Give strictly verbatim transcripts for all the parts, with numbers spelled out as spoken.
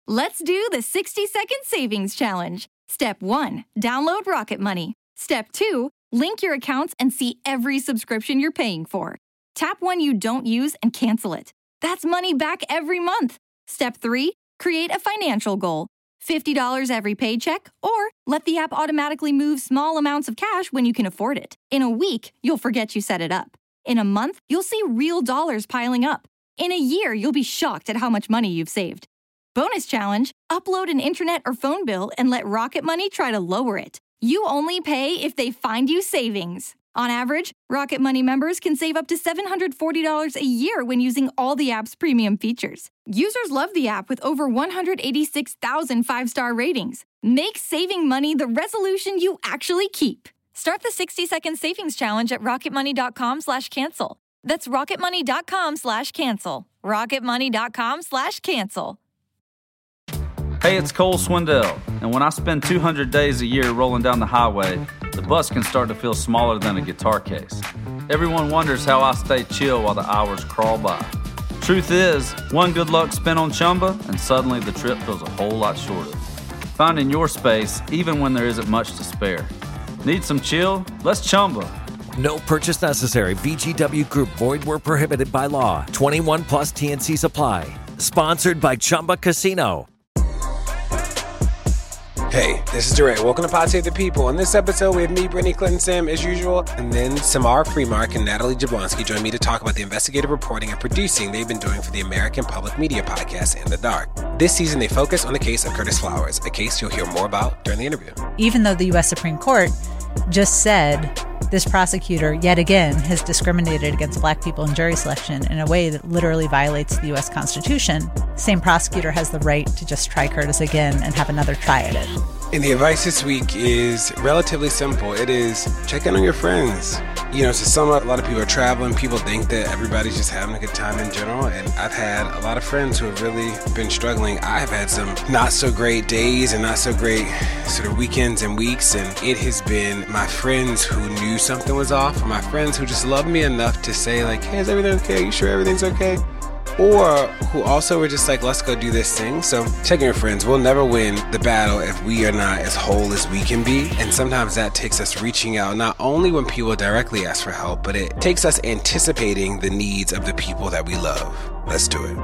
Let's do the sixty second savings challenge. Step one, download Rocket Money. Step two, link your accounts and see every subscription you're paying for. Tap one you don't use and cancel it. That's money back every month. Step three, create a financial goal. fifty dollars every paycheck, or let the app automatically move small amounts of cash when you can afford it. In a week, you'll forget you set it up. In a month, you'll see real dollars piling up. In a year, you'll be shocked at how much money you've saved. Bonus challenge, upload an internet or phone bill and let Rocket Money try to lower it. You only pay if they find you savings. On average, Rocket Money members can save up to seven hundred forty dollars a year when using all the app's premium features. Users love the app with over one hundred eighty-six thousand five-star ratings. Make saving money the resolution you actually keep. Start the sixty second savings challenge at rocketmoney.com slash cancel. That's rocketmoney.com slash cancel. rocketmoney.com slash cancel. Hey, it's Cole Swindell, and when I spend two hundred days a year rolling down the highway, the bus can start to feel smaller than a guitar case. Everyone wonders how I stay chill while the hours crawl by. Truth is, one good luck spin on Chumba, and suddenly the trip feels a whole lot shorter. Finding your space, even when there isn't much to spare. Need some chill? Let's Chumba. No purchase necessary. V G W Group. Void where prohibited by law. twenty-one plus T N C supply. Sponsored by Chumba Casino. Hey, this is DeRay. Welcome to Pod Save the People. In this episode, we have me, Brittany Clinton Sam, as usual, and then Samara Freemark and Natalie Jablonski join me to talk about the investigative reporting and producing they've been doing for the American Public Media podcast, In the Dark. This season, they focus on the case of Curtis Flowers, a case you'll hear more about during the interview. Even though the U S Supreme Court just said this prosecutor, yet again, has discriminated against black people in jury selection in a way that literally violates the U S Constitution, same prosecutor has the right to just try Curtis again and have another try at it. And the advice this week is relatively simple. It is check in on your friends. You know, to sum up, a lot of people are traveling. People think that everybody's just having a good time in general. And I've had a lot of friends who have really been struggling. I've had some not so great days and not so great sort of weekends and weeks. And it has been my friends who knew something was off, or my friends who just love me enough to say like, hey, is everything okay? You sure everything's okay? Or who also were just like, let's go do this thing. So check in your friends. We'll never win the battle if we are not as whole as we can be. And sometimes that takes us reaching out, not only when people directly ask for help, but it takes us anticipating the needs of the people that we love. Let's do it.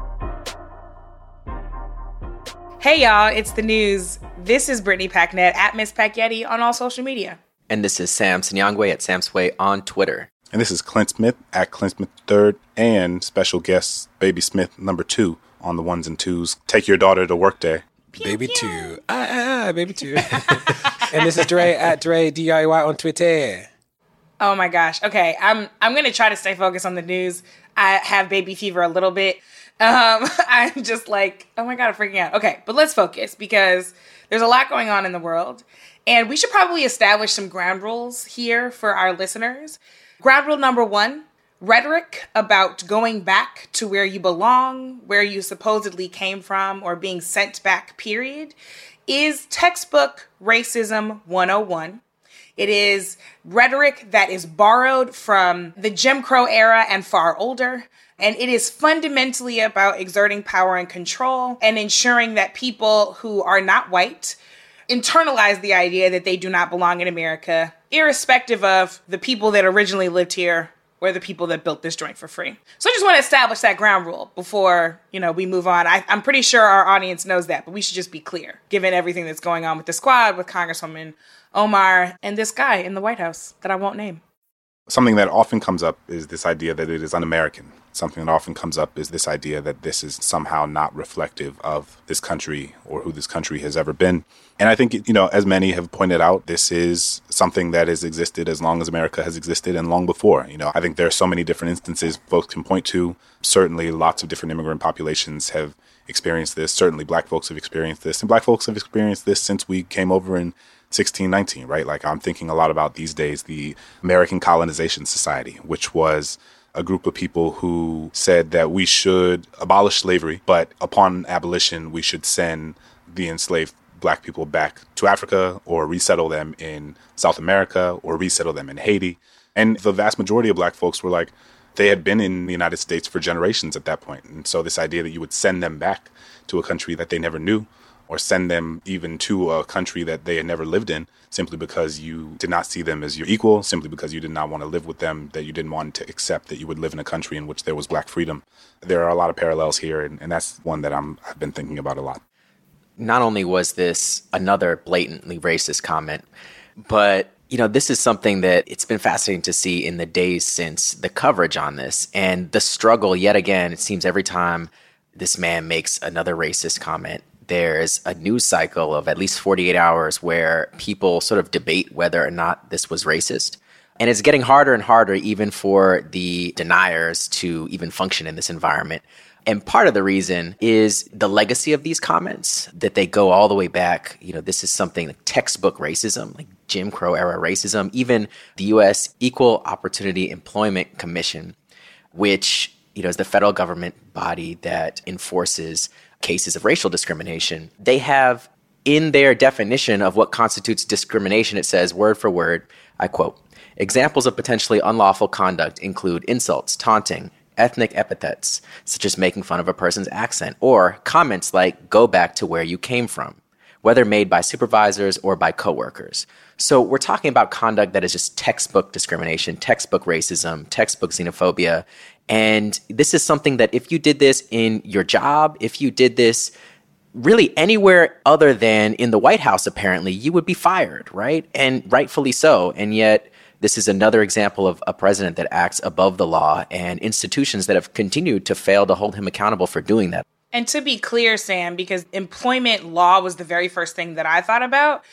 Hey y'all, it's the news. This is Brittany Packnett at Miss Pacyetti on all social media. And this is Sam Sinyangwe at Sam Sway on Twitter. And this is Clint Smith at Clint Smith third and special guest Baby Smith number two on the ones and twos. Take your daughter to work day. Pew, baby pew. two. Ah, ah, ah, baby two. And this is Dre at Dre D R E Y on Twitter. Oh my gosh. Okay, I'm I'm going to try to stay focused on the news. I have baby fever a little bit. Um, I'm just like, oh my God, I'm freaking out. Okay, but let's focus because there's a lot going on in the world. And we should probably establish some ground rules here for our listeners. Ground rule number one, rhetoric about going back to where you belong, where you supposedly came from, or being sent back, period, is textbook racism one oh one. It is rhetoric that is borrowed from the Jim Crow era and far older. And it is fundamentally about exerting power and control and ensuring that people who are not white internalize the idea that they do not belong in America, irrespective of the people that originally lived here or the people that built this joint for free. So I just want to establish that ground rule before, you know, we move on. I, I'm pretty sure our audience knows that, but we should just be clear, given everything that's going on with the squad, with Congresswoman Omar, and this guy in the White House that I won't name. Something that often comes up is this idea that it is un-American. Something that often comes up is this idea that this is somehow not reflective of this country or who this country has ever been. And I think, you know, as many have pointed out, this is something that has existed as long as America has existed and long before. You know, I think there are so many different instances folks can point to. Certainly lots of different immigrant populations have experienced this. Certainly black folks have experienced this. And black folks have experienced this since we came over in sixteen nineteen, right? Like I'm thinking a lot about these days, the American Colonization Society, which was a group of people who said that we should abolish slavery, but upon abolition, we should send the enslaved black people back to Africa or resettle them in South America or resettle them in Haiti. And the vast majority of black folks were like, they had been in the United States for generations at that point. And so this idea that you would send them back to a country that they never knew, or send them even to a country that they had never lived in, simply because you did not see them as your equal, simply because you did not want to live with them, that you didn't want to accept that you would live in a country in which there was black freedom. There are a lot of parallels here, and, and that's one that I'm, I've been thinking about a lot. Not only was this another blatantly racist comment, but you know, this is something that it's been fascinating to see in the days since the coverage on this, and the struggle yet again. It seems every time this man makes another racist comment, there's a news cycle of at least forty-eight hours where people sort of debate whether or not this was racist. And it's getting harder and harder even for the deniers to even function in this environment. And part of the reason is the legacy of these comments, that they go all the way back. You know, this is something like textbook racism, like Jim Crow era racism. Even the U S Equal Opportunity Employment Commission, which, you know, is the federal government body that enforces cases of racial discrimination. They have in their definition of what constitutes discrimination, it says word for word, I quote, examples of potentially unlawful conduct include insults, taunting, ethnic epithets, such as making fun of a person's accent, or comments like, go back to where you came from, whether made by supervisors or by coworkers. So we're talking about conduct that is just textbook discrimination, textbook racism, textbook xenophobia. And this is something that if you did this in your job, if you did this really anywhere other than in the White House, apparently, you would be fired, right? And rightfully so. And yet this is another example of a president that acts above the law and institutions that have continued to fail to hold him accountable for doing that. And to be clear, Sam, because employment law was the very first thing that I thought about,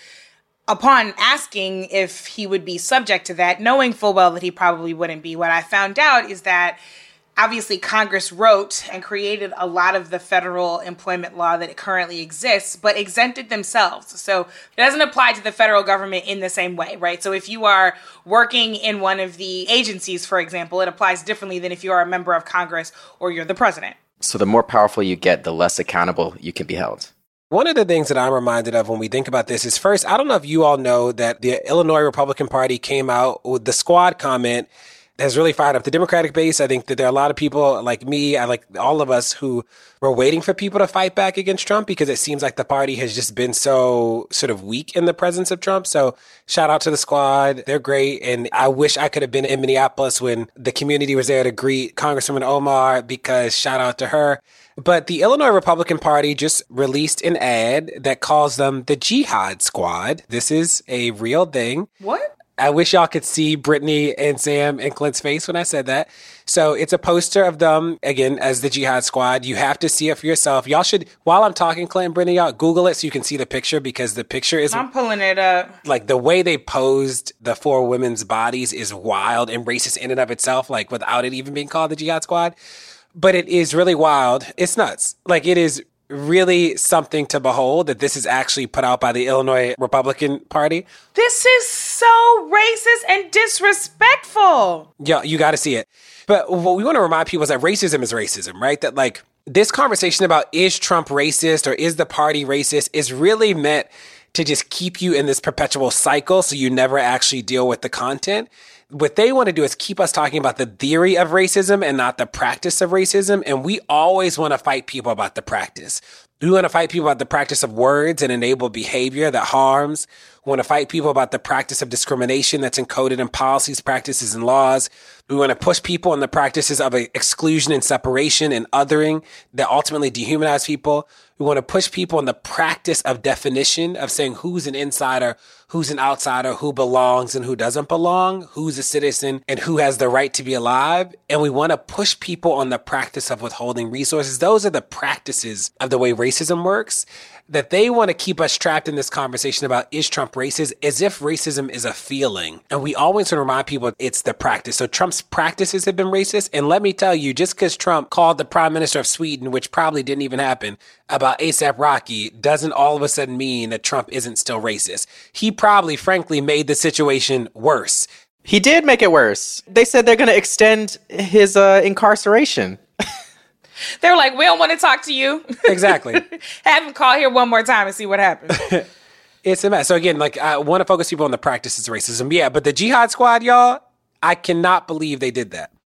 upon asking if he would be subject to that, knowing full well that he probably wouldn't be, what I found out is that obviously Congress wrote and created a lot of the federal employment law that currently exists, but exempted themselves. So it doesn't apply to the federal government in the same way, right? So if you are working in one of the agencies, for example, it applies differently than if you are a member of Congress or you're the president. So the more powerful you get, the less accountable you can be held. One of the things that I'm reminded of when we think about this is, first, I don't know if you all know that the Illinois Republican Party came out with the squad comment has really fired up the Democratic base. I think that there are a lot of people like me, I like all of us, who were waiting for people to fight back against Trump because it seems like the party has just been so sort of weak in the presence of Trump. So shout out to the squad. They're great. And I wish I could have been in Minneapolis when the community was there to greet Congresswoman Omar, because shout out to her. But the Illinois Republican Party just released an ad that calls them the Jihad Squad. This is a real thing. What? I wish y'all could see Brittany and Sam and Clint's face when I said that. So it's a poster of them, again, as the Jihad Squad. You have to see it for yourself. Y'all should, while I'm talking, Clint and Brittany, y'all Google it so you can see the picture, because the picture is... I'm pulling it up. Like, the way they posed the four women's bodies is wild and racist in and of itself, like, without it even being called the Jihad Squad. But it is really wild. It's nuts. Like, it is really something to behold that this is actually put out by the Illinois Republican Party. This is so racist and disrespectful. Yeah, you got to see it. But what we want to remind people is that racism is racism, right? That, like, this conversation about is Trump racist or is the party racist is really meant to just keep you in this perpetual cycle so you never actually deal with the content. What they want to do is keep us talking about the theory of racism and not the practice of racism. And we always want to fight people about the practice. We want to fight people about the practice of words and enable behavior that harms. We want to fight people about the practice of discrimination that's encoded in policies, practices, and laws. We want to push people on the practices of exclusion and separation and othering that ultimately dehumanize people. We want to push people on the practice of definition, of saying who's an insider, who's an outsider, who belongs and who doesn't belong, who's a citizen and who has the right to be alive. And we want to push people on the practice of withholding resources. Those are the practices of the way racism works, that they want to keep us trapped in this conversation about is Trump racist, as if racism is a feeling. And we always want to remind people it's the practice. So Trump's practices have been racist. And let me tell you, just because Trump called the prime minister of Sweden, which probably didn't even happen, about ASAP Rocky, doesn't all of a sudden mean that Trump isn't still racist. He probably, frankly, made the situation worse. He did make it worse. They said they're going to extend his uh, incarceration. They were like, we don't want to talk to you. Exactly. Have him call here one more time and see what happens. It's a mess. So again, like, I want to focus people on the practices of racism. Yeah, but the Jihad Squad, y'all, I cannot believe they did that.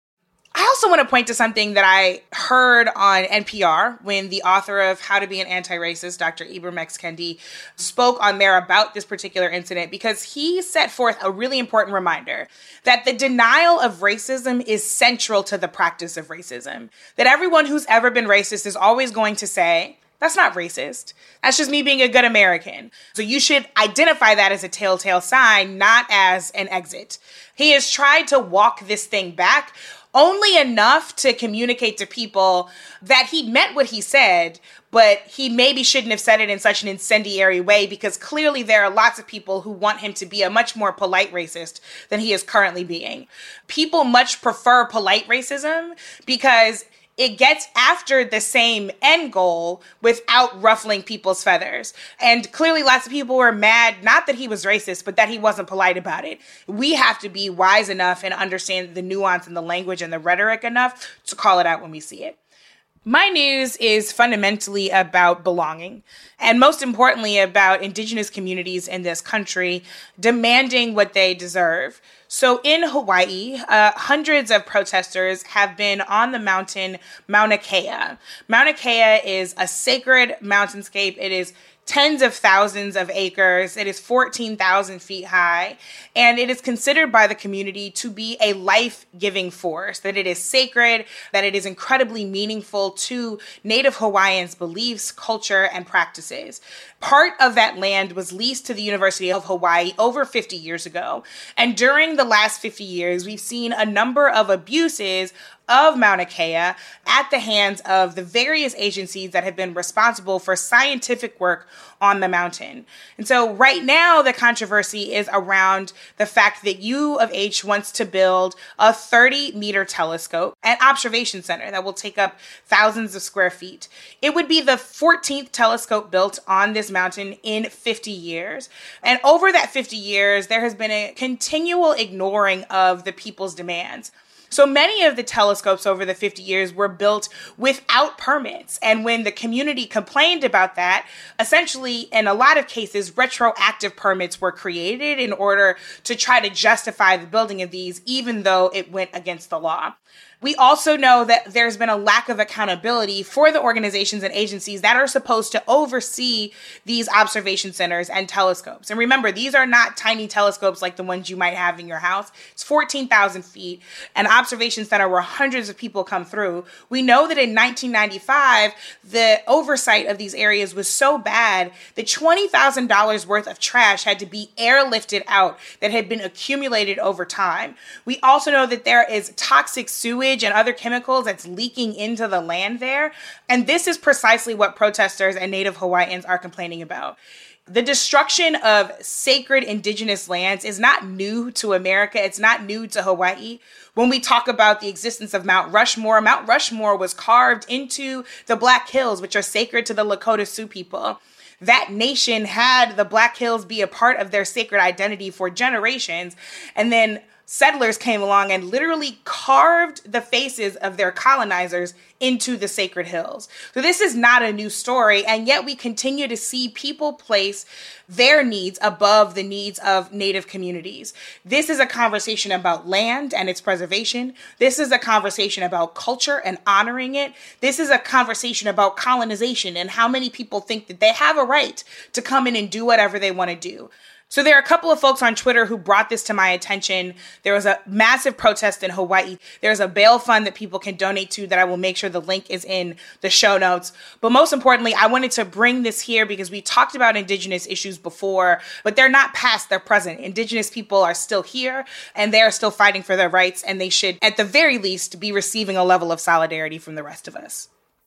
I also want to point to something that I heard on N P R when the author of How to Be an Anti-Racist, Doctor Ibram X. Kendi, spoke on there about this particular incident, because he set forth a really important reminder that the denial of racism is central to the practice of racism. That everyone who's ever been racist is always going to say, that's not racist. That's just me being a good American. So you should identify that as a telltale sign, not as an exit. He has tried to walk this thing back only enough to communicate to people that he meant what he said, but he maybe shouldn't have said it in such an incendiary way, because clearly there are lots of people who want him to be a much more polite racist than he is currently being. People much prefer polite racism because it gets after the same end goal without ruffling people's feathers. And clearly lots of people were mad, not that he was racist, but that he wasn't polite about it. We have to be wise enough and understand the nuance and the language and the rhetoric enough to call it out when we see it. My news is fundamentally about belonging, and most importantly about Indigenous communities in this country demanding what they deserve. So in Hawaii, uh, hundreds of protesters have been on the mountain Mauna Kea. Mauna Kea is a sacred mountainscape. It is tens of thousands of acres. It is fourteen thousand feet high, and it is considered by the community to be a life-giving force, that it is sacred, that it is incredibly meaningful to Native Hawaiians' beliefs, culture, and practices. Part of that land was leased to the University of Hawaii over fifty years ago, and during the last fifty years, we've seen a number of abuses of Mauna Kea at the hands of the various agencies that have been responsible for scientific work on the mountain. And so right now, the controversy is around the fact that U of H wants to build a thirty meter telescope, an observation center that will take up thousands of square feet. It would be the fourteenth telescope built on this mountain in fifty years. And over that fifty years, there has been a continual ignoring of the people's demands. So many of the telescopes over the fifty years were built without permits. And when the community complained about that, essentially, in a lot of cases, retroactive permits were created in order to try to justify the building of these, even though it went against the law. We also know that there's been a lack of accountability for the organizations and agencies that are supposed to oversee these observation centers and telescopes. And remember, these are not tiny telescopes like the ones you might have in your house. It's fourteen thousand feet, an observation center where hundreds of people come through. We know that in nineteen ninety-five, the oversight of these areas was so bad that twenty thousand dollars worth of trash had to be airlifted out that had been accumulated over time. We also know that there is toxic sewage and other chemicals that's leaking into the land there. And this is precisely what protesters and Native Hawaiians are complaining about. The destruction of sacred indigenous lands is not new to America. It's not new to Hawaii. When we talk about the existence of Mount Rushmore, Mount Rushmore was carved into the Black Hills, which are sacred to the Lakota Sioux people. That nation had the Black Hills be a part of their sacred identity for generations. And then settlers came along and literally carved the faces of their colonizers into the sacred hills. So this is not a new story, and yet we continue to see people place their needs above the needs of Native communities. This is a conversation about land and its preservation. This is a conversation about culture and honoring it. This is a conversation about colonization and how many people think that they have a right to come in and do whatever they want to do. So there are a couple of folks on Twitter who brought this to my attention. There was a massive protest in Hawaii. There's a bail fund that people can donate to that I will make sure the link is in the show notes. But most importantly, I wanted to bring this here because we talked about Indigenous issues before, but they're not past, they're present. Indigenous people are still here and they are still fighting for their rights, and they should, at the very least, be receiving a level of solidarity from the rest of us.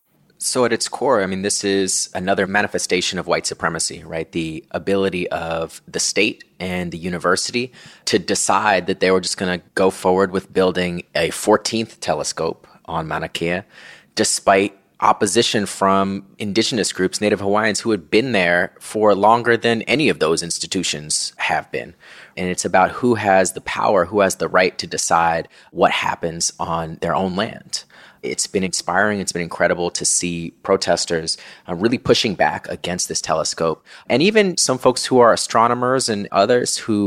So at its core, I mean, this is another manifestation of white supremacy, right? The ability of the state and the university to decide that they were just going to go forward with building a fourteenth telescope on Mauna Kea, despite opposition from indigenous groups, Native Hawaiians, who had been there for longer than any of those institutions have been. And it's about who has the power, who has the right to decide what happens on their own land. It's been inspiring. It's been incredible to see protesters uh, really pushing back against this telescope. And even some folks who are astronomers and others who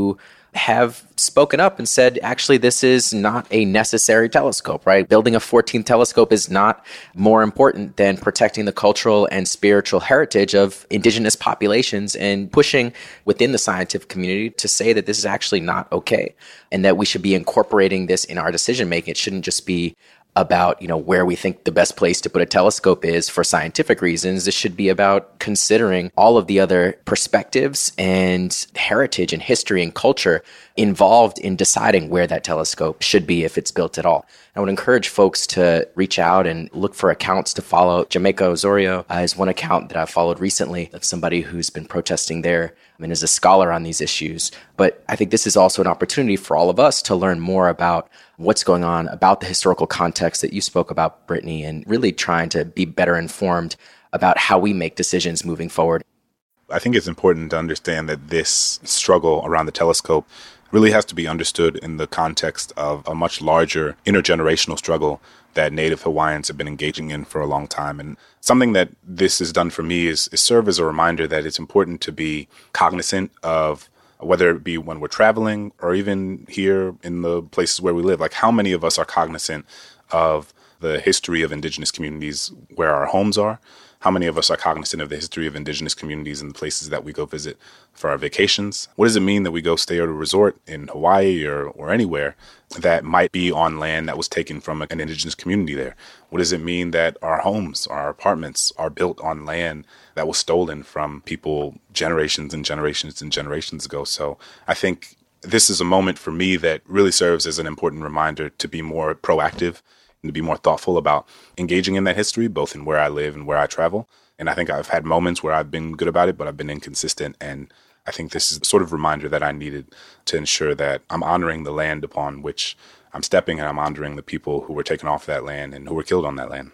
have spoken up and said, actually, this is not a necessary telescope, right? Building a fourteenth telescope is not more important than protecting the cultural and spiritual heritage of indigenous populations and pushing within the scientific community to say that this is actually not okay and that we should be incorporating this in our decision making. It shouldn't just be about, you know, where we think the best place to put a telescope is for scientific reasons. This should be about considering all of the other perspectives and heritage and history and culture involved in deciding where that telescope should be if it's built at all. I would encourage folks to reach out and look for accounts to follow. Jamaica Osorio uh, is one account that I followed recently of somebody who's been protesting there and is a scholar on these issues. But I think this is also an opportunity for all of us to learn more about what's going on, about the historical context that you spoke about, Brittany, and really trying to be better informed about how we make decisions moving forward. I think it's important to understand that this struggle around the telescope really has to be understood in the context of a much larger intergenerational struggle that Native Hawaiians have been engaging in for a long time. And something that this has done for me is, is serve as a reminder that it's important to be cognizant of, whether it be when we're traveling or even here in the places where we live, like how many of us are cognizant of the history of indigenous communities where our homes are? How many of us are cognizant of the history of indigenous communities in the places that we go visit for our vacations? What does it mean that we go stay at a resort in Hawaii or, or anywhere that might be on land that was taken from an indigenous community there? What does it mean that our homes, our apartments are built on land that was stolen from people generations and generations and generations ago? So I think this is a moment for me that really serves as an important reminder to be more proactive and to be more thoughtful about engaging in that history, both in where I live and where I travel. And I think I've had moments where I've been good about it, but I've been inconsistent. And I think this is the sort of reminder that I needed to ensure that I'm honoring the land upon which I'm stepping, and I'm honoring the people who were taken off that land and who were killed on that land.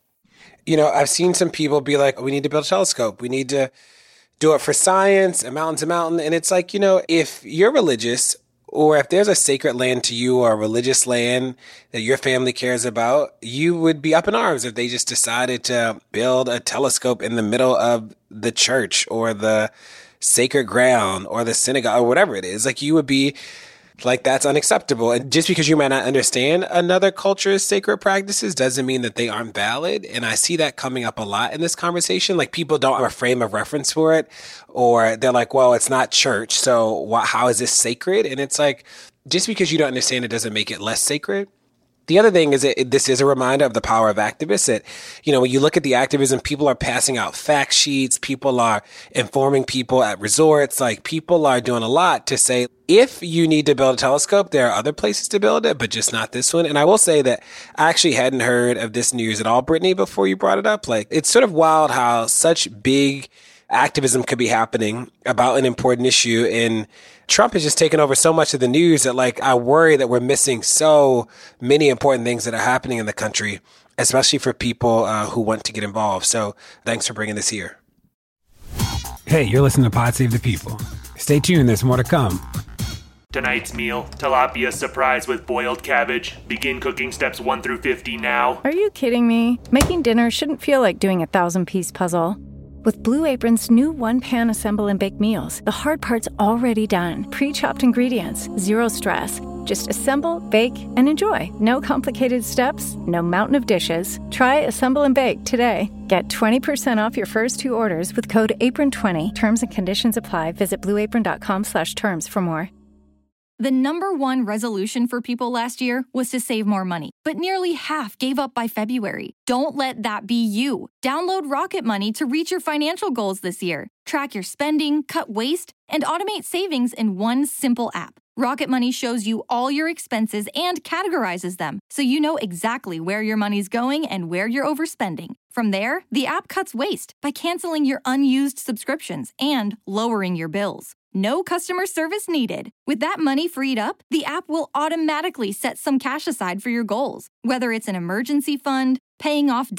You know, I've seen some people be like, we need to build a telescope. We need to do it for science, a mountain to mountain. And it's like, you know, if you're religious, or if there's a sacred land to you or a religious land that your family cares about, you would be up in arms if they just decided to build a telescope in the middle of the church or the sacred ground or the synagogue or whatever it is. Like, you would be like, that's unacceptable. And just because you might not understand another culture's sacred practices doesn't mean that they aren't valid. And I see that coming up a lot in this conversation. Like, people don't have a frame of reference for it, or they're like, well, it's not church, so wh- how is this sacred? And it's like, just because you don't understand it doesn't make it less sacred. The other thing is that this is a reminder of the power of activists, that, you know, when you look at the activism, people are passing out fact sheets, people are informing people at resorts, like, people are doing a lot to say, if you need to build a telescope, there are other places to build it, but just not this one. And I will say that I actually hadn't heard of this news at all, Brittany, before you brought it up. Like, it's sort of wild how such big activism could be happening about an important issue, and Trump has just taken over so much of the news that, like, I worry that we're missing so many important things that are happening in the country, especially for people uh, who want to get involved. So thanks for bringing this here. Hey, you're listening to Pod Save the People. Stay tuned, there's more to come. Tonight's meal, tilapia surprise with boiled cabbage. Begin cooking steps one through fifty now. Are you kidding me? Making dinner shouldn't feel like doing a thousand-piece puzzle. With Blue Apron's new one-pan assemble and bake meals, the hard part's already done. Pre-chopped ingredients, zero stress. Just assemble, bake, and enjoy. No complicated steps, no mountain of dishes. Try Assemble and Bake today. Get twenty percent off your first two orders with code apron twenty. Terms and conditions apply. Visit blueapron.com slash terms for more. The number one resolution for people last year was to save more money, but nearly half gave up by February. Don't let that be you. Download Rocket Money to reach your financial goals this year. Track your spending, cut waste, and automate savings in one simple app. Rocket Money shows you all your expenses and categorizes them, so you know exactly where your money's going and where you're overspending. From there, the app cuts waste by canceling your unused subscriptions and lowering your bills. No customer service needed. With that money freed up, the app will automatically set some cash aside for your goals, whether it's an emergency fund, paying off debt,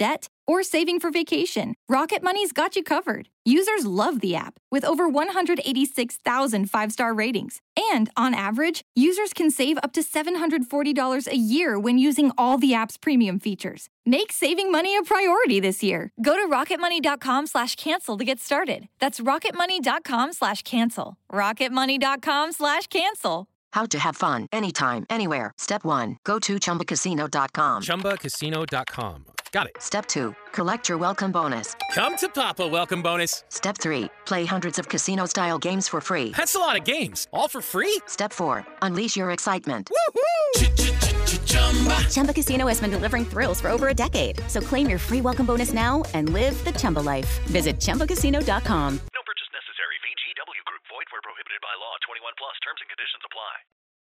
or saving for vacation, Rocket Money's got you covered. Users love the app with over one hundred eighty-six thousand five-star ratings. And on average, users can save up to seven hundred forty dollars a year when using all the app's premium features. Make saving money a priority this year. Go to rocketmoney.com slash cancel to get started. That's rocketmoney.com slash cancel. rocketmoney.com slash cancel. How to have fun anytime, anywhere. Step one, go to chumba casino dot com. chumba casino dot com. Got it. Step two, collect your welcome bonus. Come to Papa welcome bonus. Step three, play hundreds of casino-style games for free. That's a lot of games. All for free? Step four, unleash your excitement. Woohoo! Chumba Casino has been delivering thrills for over a decade. So claim your free welcome bonus now and live the Chumba life. Visit chumba casino dot com. No purchase necessary. V G W Group. Void where prohibited by law. twenty-one plus. Terms and conditions apply.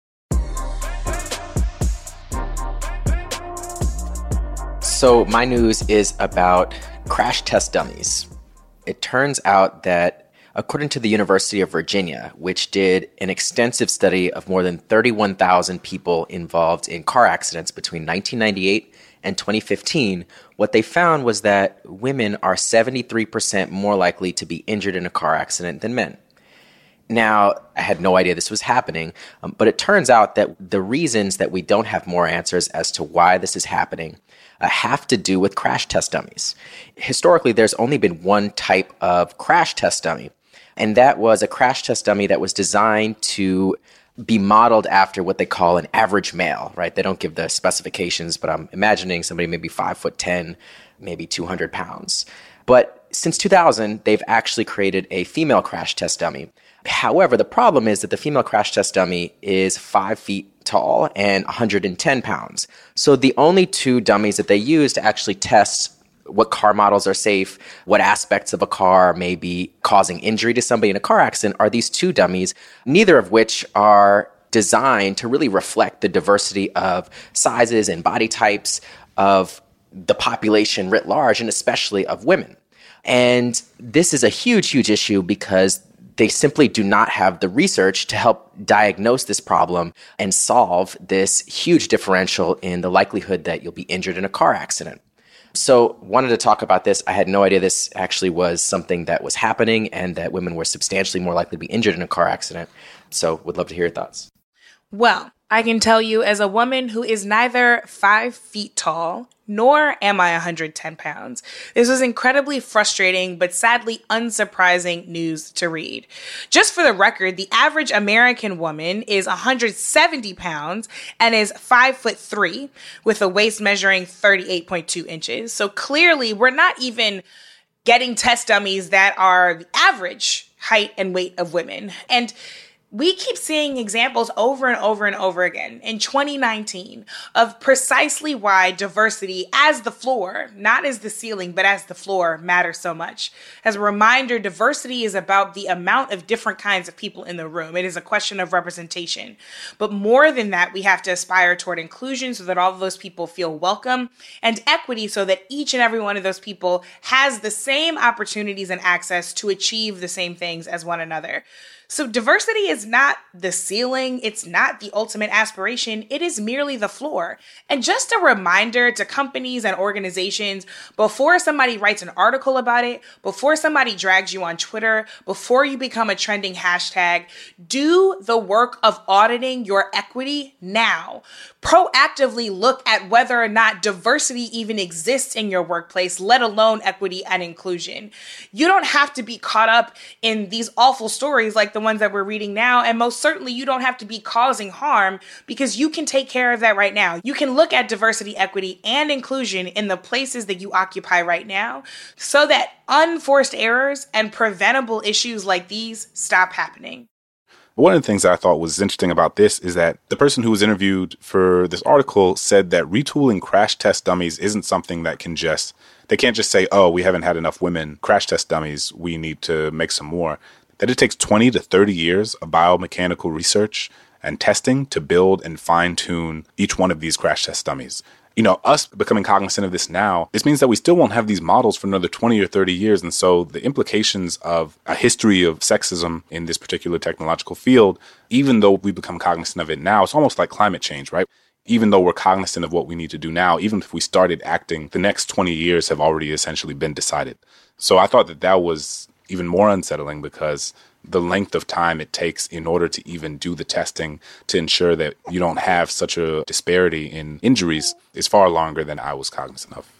So my news is about crash test dummies. It turns out that according to the University of Virginia, which did an extensive study of more than thirty-one thousand people involved in car accidents between nineteen ninety-eight and twenty fifteen, what they found was that women are seventy-three percent more likely to be injured in a car accident than men. Now, I had no idea this was happening, um, but it turns out that the reasons that we don't have more answers as to why this is happening uh, have to do with crash test dummies. Historically, there's only been one type of crash test dummy, and that was a crash test dummy that was designed to be modeled after what they call an average male, right? They don't give the specifications, but I'm imagining somebody maybe five foot ten, maybe two hundred pounds. But since two thousand, they've actually created a female crash test dummy. However, the problem is that the female crash test dummy is five feet tall and one hundred ten pounds. So the only two dummies that they use to actually test what car models are safe, what aspects of a car may be causing injury to somebody in a car accident are these two dummies, neither of which are designed to really reflect the diversity of sizes and body types of the population writ large, and especially of women. And this is a huge, huge issue because they simply do not have the research to help diagnose this problem and solve this huge differential in the likelihood that you'll be injured in a car accident. So wanted to talk about this. I had no idea this actually was something that was happening and that women were substantially more likely to be injured in a car accident. So would love to hear your thoughts. Well, I can tell you as a woman who is neither five feet tall, nor am I one hundred ten pounds. This was incredibly frustrating, but sadly unsurprising news to read. Just for the record, the average American woman is one hundred seventy pounds and is five foot three with a waist measuring thirty-eight point two inches. So clearly we're not even getting test dummies that are the average height and weight of women. And we keep seeing examples over and over and over again in twenty nineteen of precisely why diversity as the floor, not as the ceiling, but as the floor matters so much. As a reminder, diversity is about the amount of different kinds of people in the room. It is a question of representation. But more than that, we have to aspire toward inclusion so that all of those people feel welcome, and equity so that each and every one of those people has the same opportunities and access to achieve the same things as one another. So diversity is not the ceiling. It's not the ultimate aspiration. It is merely the floor. And just a reminder to companies and organizations, before somebody writes an article about it, before somebody drags you on Twitter, before you become a trending hashtag, do the work of auditing your equity now. Proactively look at whether or not diversity even exists in your workplace, let alone equity and inclusion. You don't have to be caught up in these awful stories like the ones that we're reading now, and most certainly you don't have to be causing harm because you can take care of that right now. You can look at diversity, equity, and inclusion in the places that you occupy right now so that unforced errors and preventable issues like these stop happening. One of the things that I thought was interesting about this is that the person who was interviewed for this article said that retooling crash test dummies isn't something that can just, they can't just say, oh, we haven't had enough women crash test dummies, we need to make some more. That it takes twenty to thirty years of biomechanical research and testing to build and fine-tune each one of these crash test dummies. You know, us becoming cognizant of this now, this means that we still won't have these models for another twenty or thirty years. And so the implications of a history of sexism in this particular technological field, even though we become cognizant of it now, it's almost like climate change, right? even though we're cognizant of what we need to do now, even if we started acting, the next twenty years have already essentially been decided. So I thought that that was even more unsettling because the length of time it takes in order to even do the testing to ensure that you don't have such a disparity in injuries is far longer than I was cognizant of.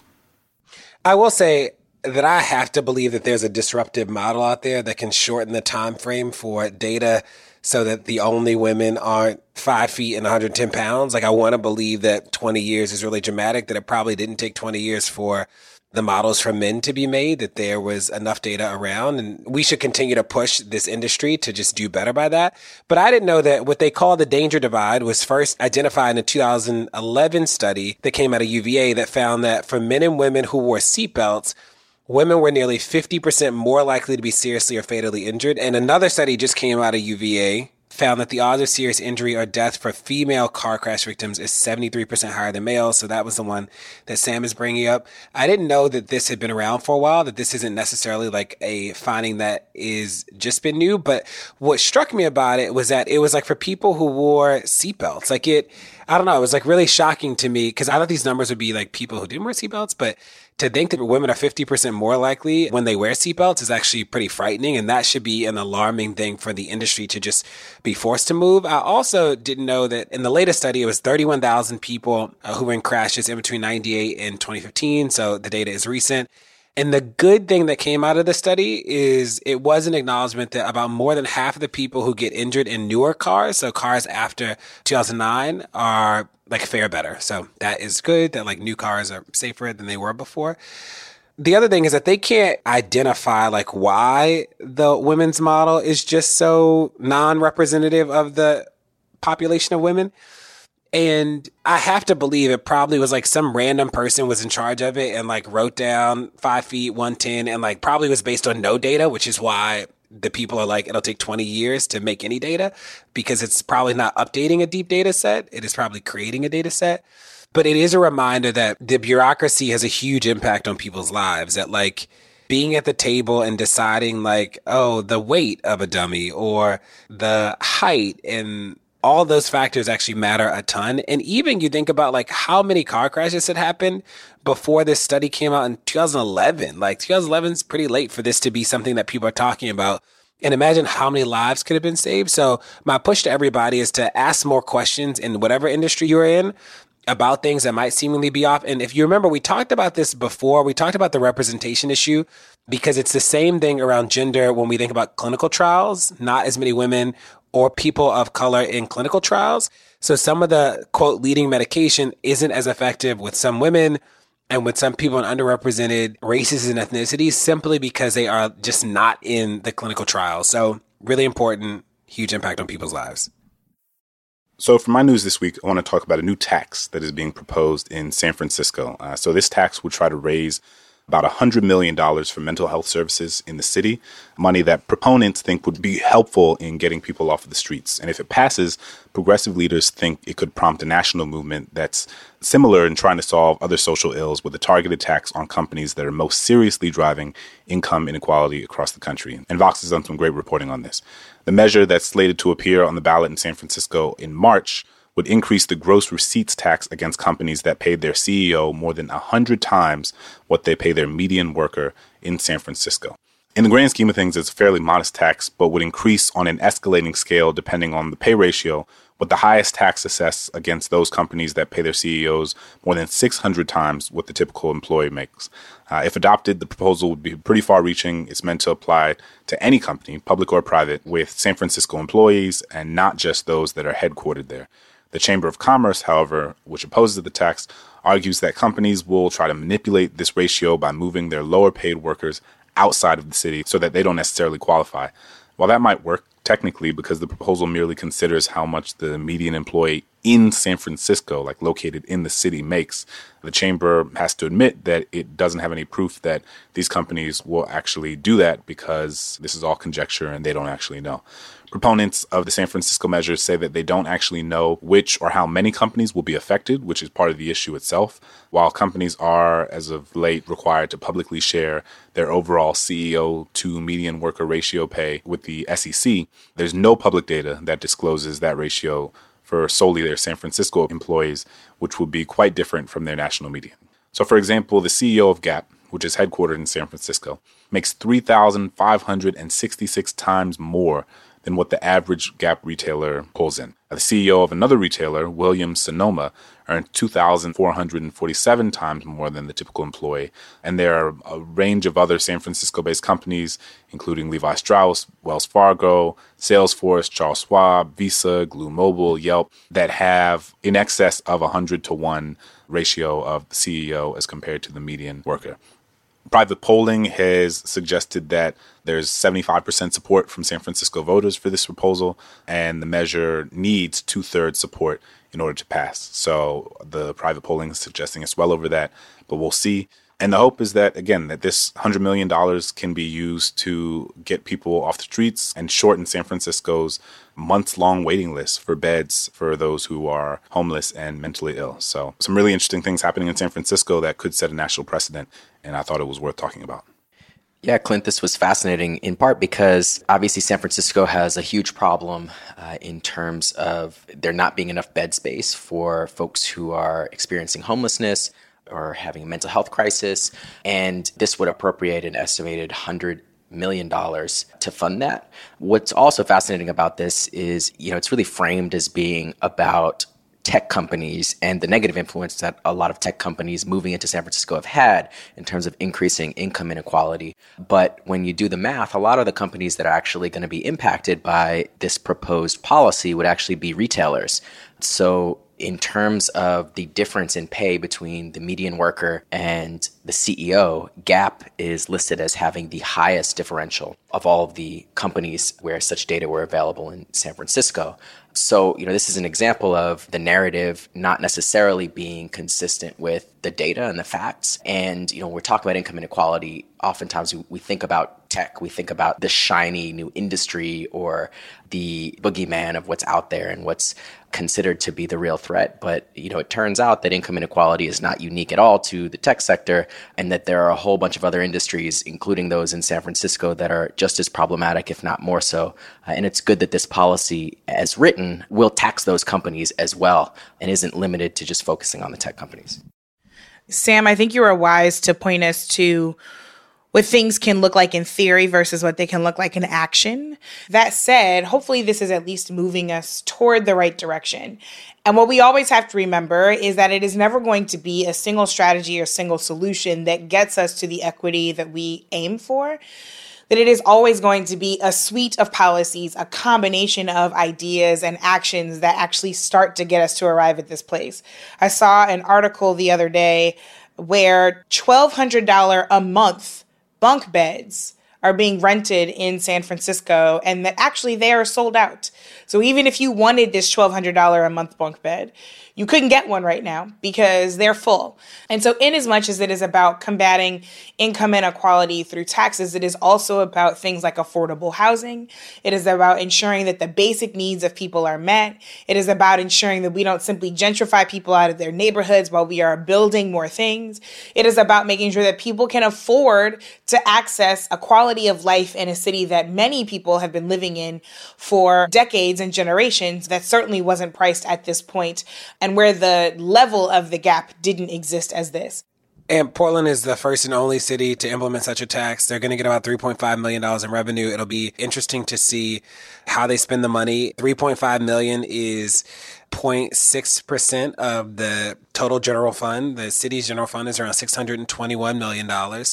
I will say that I have to believe that there's a disruptive model out there that can shorten the time frame for data so that the only women aren't five feet and one hundred ten pounds. Like, I want to believe that twenty years is really dramatic, that it probably didn't take twenty years for the models for men to be made, that there was enough data around, and we should continue to push this industry to just do better by that. But I didn't know that what they call the danger divide was first identified in a two thousand eleven study that came out of U V A that found that for men and women who wore seatbelts, women were nearly fifty percent more likely to be seriously or fatally injured. And another study just came out of U V A found that the odds of serious injury or death for female car crash victims is seventy-three percent higher than males. So that was the one that Sam is bringing up. I didn't know that this had been around for a while, that this isn't necessarily like a finding that is just been new. But what struck me about it was that it was like for people who wore seatbelts, like it, I don't know, it was like really shocking to me because I thought these numbers would be like people who didn't wear seatbelts, but to think that women are fifty percent more likely when they wear seatbelts is actually pretty frightening, and that should be an alarming thing for the industry to just be forced to move. I also didn't know that in the latest study, it was thirty-one thousand people uh, who were in crashes in between ninety-eight and twenty fifteen, so the data is recent. And the good thing that came out of the study is it was an acknowledgement that about more than half of the people who get injured in newer cars, so cars after two thousand nine, are like fare better. So that is good, that like new cars are safer than they were before. The other thing is that they can't identify like why the women's model is just so non-representative of the population of women. And I have to believe it probably was like some random person was in charge of it and like wrote down five feet, one ten, and like probably was based on no data, which is why the people are like, it'll take twenty years to make any data because it's probably not updating a deep data set. It is probably creating a data set. But it is a reminder that the bureaucracy has a huge impact on people's lives, that like being at the table and deciding like, oh, the weight of a dummy or the height and all those factors actually matter a ton. And even you think about like how many car crashes had happened before this study came out in two thousand eleven. Like two thousand eleven is pretty late for this to be something that people are talking about. And imagine how many lives could have been saved. So my push to everybody is to ask more questions in whatever industry you're in about things that might seemingly be off. And if you remember, we talked about this before. We talked about the representation issue because it's the same thing around gender when we think about clinical trials, not as many women or people of color in clinical trials. So some of the, quote, leading medication isn't as effective with some women and with some people in underrepresented races and ethnicities simply because they are just not in the clinical trials. So really important, huge impact on people's lives. So for my news this week, I want to talk about a new tax that is being proposed in San Francisco. Uh, so this tax would try to raise about one hundred million dollars for mental health services in the city, money that proponents think would be helpful in getting people off of the streets. And if it passes, progressive leaders think it could prompt a national movement that's similar in trying to solve other social ills with a targeted tax on companies that are most seriously driving income inequality across the country. And Vox has done some great reporting on this. The measure that's slated to appear on the ballot in San Francisco in March would increase the gross receipts tax against companies that paid their C E O more than one hundred times what they pay their median worker in San Francisco. In the grand scheme of things, it's a fairly modest tax, but would increase on an escalating scale depending on the pay ratio, with the highest tax assessed against those companies that pay their C E Os more than six hundred times what the typical employee makes. Uh, if adopted, the proposal would be pretty far-reaching. It's meant to apply to any company, public or private, with San Francisco employees and not just those that are headquartered there. The Chamber of Commerce, however, which opposes the tax, argues that companies will try to manipulate this ratio by moving their lower-paid workers outside of the city so that they don't necessarily qualify. While that might work technically because the proposal merely considers how much the median employee in San Francisco, like located in the city, makes, the chamber has to admit that it doesn't have any proof that these companies will actually do that because this is all conjecture and they don't actually know. Proponents of the San Francisco measures say that they don't actually know which or how many companies will be affected, which is part of the issue itself. While companies are, as of late, required to publicly share their overall C E O to median worker ratio pay with the S E C, there's no public data that discloses that ratio for solely their San Francisco employees, which would be quite different from their national median. So, for example, the C E O of Gap, which is headquartered in San Francisco, makes three thousand five hundred sixty-six times more than what the average Gap retailer pulls in. The C E O of another retailer, Williams-Sonoma, earned two thousand four hundred forty-seven times more than the typical employee. And there are a range of other San Francisco-based companies, including Levi Strauss, Wells Fargo, Salesforce, Charles Schwab, Visa, Glue Mobile, Yelp, that have in excess of a one hundred to one ratio of the C E O as compared to the median worker. Private polling has suggested that there's seventy-five percent support from San Francisco voters for this proposal, and the measure needs two-thirds support in order to pass. So the private polling is suggesting it's well over that, but we'll see. And the hope is that, again, that this one hundred million dollars can be used to get people off the streets and shorten San Francisco's months-long waiting list for beds for those who are homeless and mentally ill. So some really interesting things happening in San Francisco that could set a national precedent, and I thought it was worth talking about. Yeah, Clint, this was fascinating in part because obviously San Francisco has a huge problem uh, in terms of there not being enough bed space for folks who are experiencing homelessness or having a mental health crisis. And this would appropriate an estimated one hundred million dollars to fund that. What's also fascinating about this is, you know, it's really framed as being about tech companies and the negative influence that a lot of tech companies moving into San Francisco have had in terms of increasing income inequality. But when you do the math, a lot of the companies that are actually going to be impacted by this proposed policy would actually be retailers. So in terms of the difference in pay between the median worker and the C E O, Gap is listed as having the highest differential of all of the companies where such data were available in San Francisco. So, you know, this is an example of the narrative not necessarily being consistent with the data and the facts. And, you know, when we're talking about income inequality, oftentimes we, we think about tech, we think about the shiny new industry or the boogeyman of what's out there and what's considered to be the real threat. But, you know, it turns out that income inequality is not unique at all to the tech sector, and that there are a whole bunch of other industries, including those in San Francisco, that are just as problematic, if not more so. Uh, and it's good that this policy, as written, will tax those companies as well and isn't limited to just focusing on the tech companies. Sam, I think you were wise to point us to what things can look like in theory versus what they can look like in action. That said, hopefully this is at least moving us toward the right direction. And what we always have to remember is that it is never going to be a single strategy or single solution that gets us to the equity that we aim for. That it is always going to be a suite of policies, a combination of ideas and actions that actually start to get us to arrive at this place. I saw an article the other day where twelve hundred dollars a month bunk beds are being rented in San Francisco, and that actually they are sold out. So even if you wanted this twelve hundred dollars a month bunk bed, you couldn't get one right now because they're full. And so in as much as it is about combating income inequality through taxes, it is also about things like affordable housing. It is about ensuring that the basic needs of people are met. It is about ensuring that we don't simply gentrify people out of their neighborhoods while we are building more things. It is about making sure that people can afford to access a quality of life in a city that many people have been living in for decades and generations that certainly wasn't priced at this point, and where the level of the gap didn't exist as this. And Portland is the first and only city to implement such a tax. They're going to get about three point five million dollars in revenue. It'll be interesting to see how they spend the money. three point five million dollars is zero point six percent of the total general fund. The city's general fund is around six hundred twenty-one million dollars.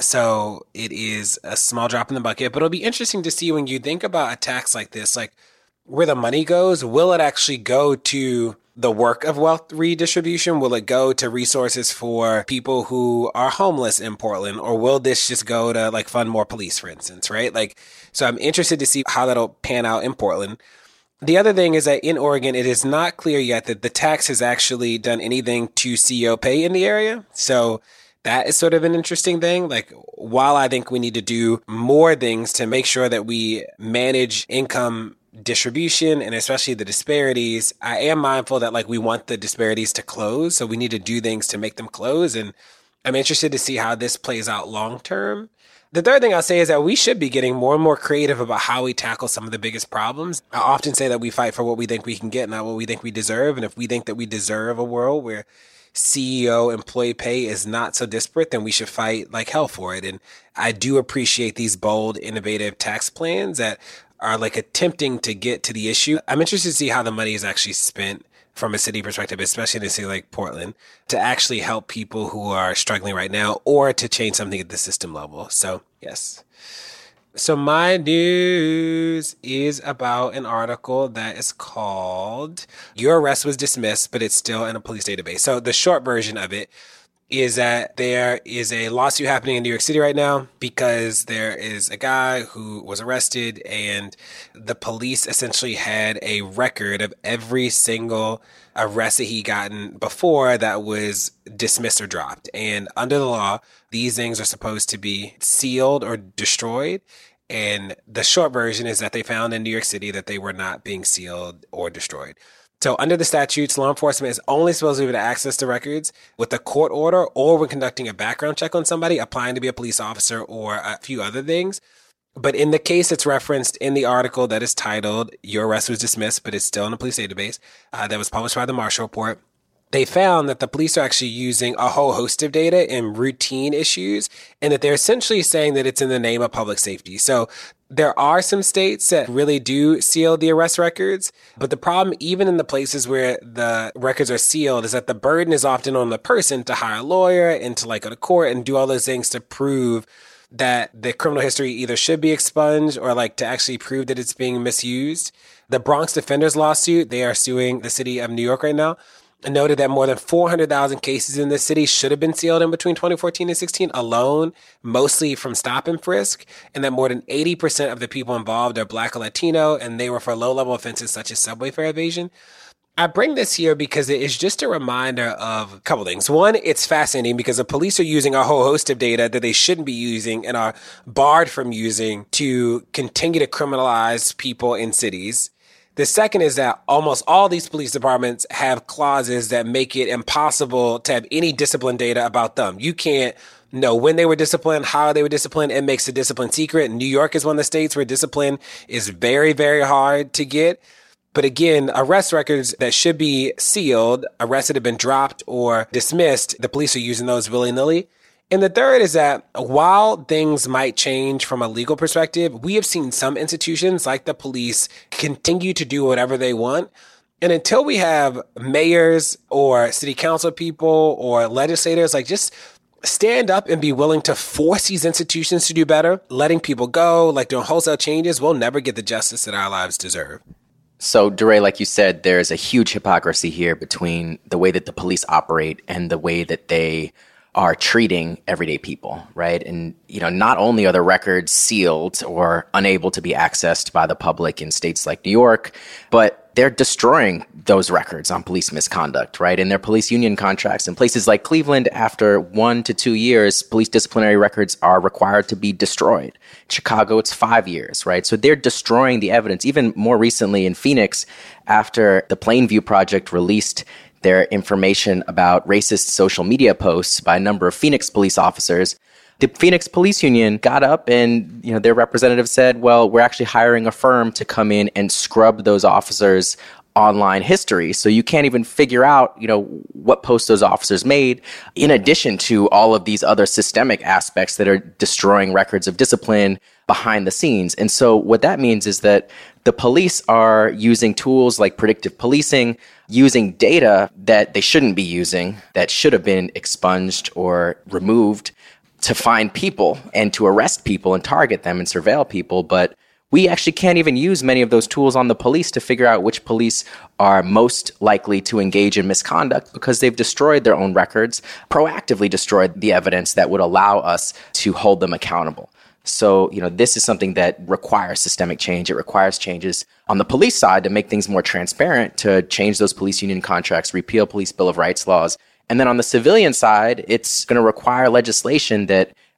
So it is a small drop in the bucket, but it'll be interesting to see when you think about a tax like this, like where the money goes. Will it actually go to the work of wealth redistribution? Will it go to resources for people who are homeless in Portland? Or will this just go to like fund more police, for instance, right? Like, so I'm interested to see how that'll pan out in Portland. The other thing is that in Oregon, it is not clear yet that the tax has actually done anything to C E O pay in the area. So that is sort of an interesting thing. Like, while I think we need to do more things to make sure that we manage income distribution and especially the disparities, I am mindful that like we want the disparities to close. So we need to do things to make them close. And I'm interested to see how this plays out long term. The third thing I'll say is that we should be getting more and more creative about how we tackle some of the biggest problems. I often say that we fight for what we think we can get, not what we think we deserve. And if we think that we deserve a world where C E O employee pay is not so disparate, then we should fight like hell for it. And I do appreciate these bold, innovative tax plans that are like attempting to get to the issue. I'm interested to see how the money is actually spent from a city perspective, especially in a city like Portland, to actually help people who are struggling right now or to change something at the system level. So, yes. So my news is about an article that is called Your Arrest Was Dismissed, but it's still in a police database. So the short version of it is that there is a lawsuit happening in New York City right now because there is a guy who was arrested and the police essentially had a record of every single arrest that he gotten before that was dismissed or dropped. And under the law, these things are supposed to be sealed or destroyed. And the short version is that they found in New York City that they were not being sealed or destroyed. So under the statutes, law enforcement is only supposed to be able to access the records with a court order or when conducting a background check on somebody, applying to be a police officer or a few other things. But in the case that's referenced in the article that is titled Your Arrest Was Dismissed, but it's still in a police database, uh, that was published by the Marshall Report, they found that the police are actually using a whole host of data in routine issues and that they're essentially saying that it's in the name of public safety. So there are some states that really do seal the arrest records, but the problem, even in the places where the records are sealed, is that the burden is often on the person to hire a lawyer and to like go to court and do all those things to prove that the criminal history either should be expunged or like to actually prove that it's being misused. The Bronx Defenders lawsuit, they are suing the city of New York right now, noted that more than four hundred thousand cases in the city should have been sealed in between twenty fourteen and sixteen alone, mostly from stop and frisk, and that more than eighty percent of the people involved are Black or Latino, and they were for low-level offenses such as subway fare evasion. I bring this here because it is just a reminder of a couple things. One, it's fascinating because the police are using a whole host of data that they shouldn't be using and are barred from using to continue to criminalize people in cities. The second is that almost all these police departments have clauses that make it impossible to have any discipline data about them. You can't know when they were disciplined, how they were disciplined. It makes the discipline secret. New York is one of the states where discipline is very, very hard to get. But again, arrest records that should be sealed, arrests that have been dropped or dismissed, the police are using those willy-nilly. And the third is that while things might change from a legal perspective, we have seen some institutions like the police continue to do whatever they want. And until we have mayors or city council people or legislators like just stand up and be willing to force these institutions to do better, letting people go, like doing wholesale changes, we'll never get the justice that our lives deserve. So, DeRay, like you said, there's a huge hypocrisy here between the way that the police operate and the way that they are treating everyday people, right? And, you know, not only are the records sealed or unable to be accessed by the public in states like New York, but they're destroying those records on police misconduct, right? In their police union contracts in places like Cleveland, after one to two years, police disciplinary records are required to be destroyed. In Chicago, it's five years, right? So they're destroying the evidence. Even more recently in Phoenix, after the Plainview Project released their information about racist social media posts by a number of Phoenix police officers, the Phoenix Police Union got up and, you know, their representative said, well, we're actually hiring a firm to come in and scrub those officers' online history. So you can't even figure out, you know, what posts those officers made, in addition to all of these other systemic aspects that are destroying records of discipline behind the scenes. And so what that means is that the police are using tools like predictive policing, using data that they shouldn't be using, that should have been expunged or removed, to find people and to arrest people and target them and surveil people. But we actually can't even use many of those tools on the police to figure out which police are most likely to engage in misconduct because they've destroyed their own records, proactively destroyed the evidence that would allow us to hold them accountable. So, you know, this is something that requires systemic change. It requires changes on the police side to make things more transparent, to change those police union contracts, repeal police Bill of Rights laws. And then on the civilian side, it's going to require legislation that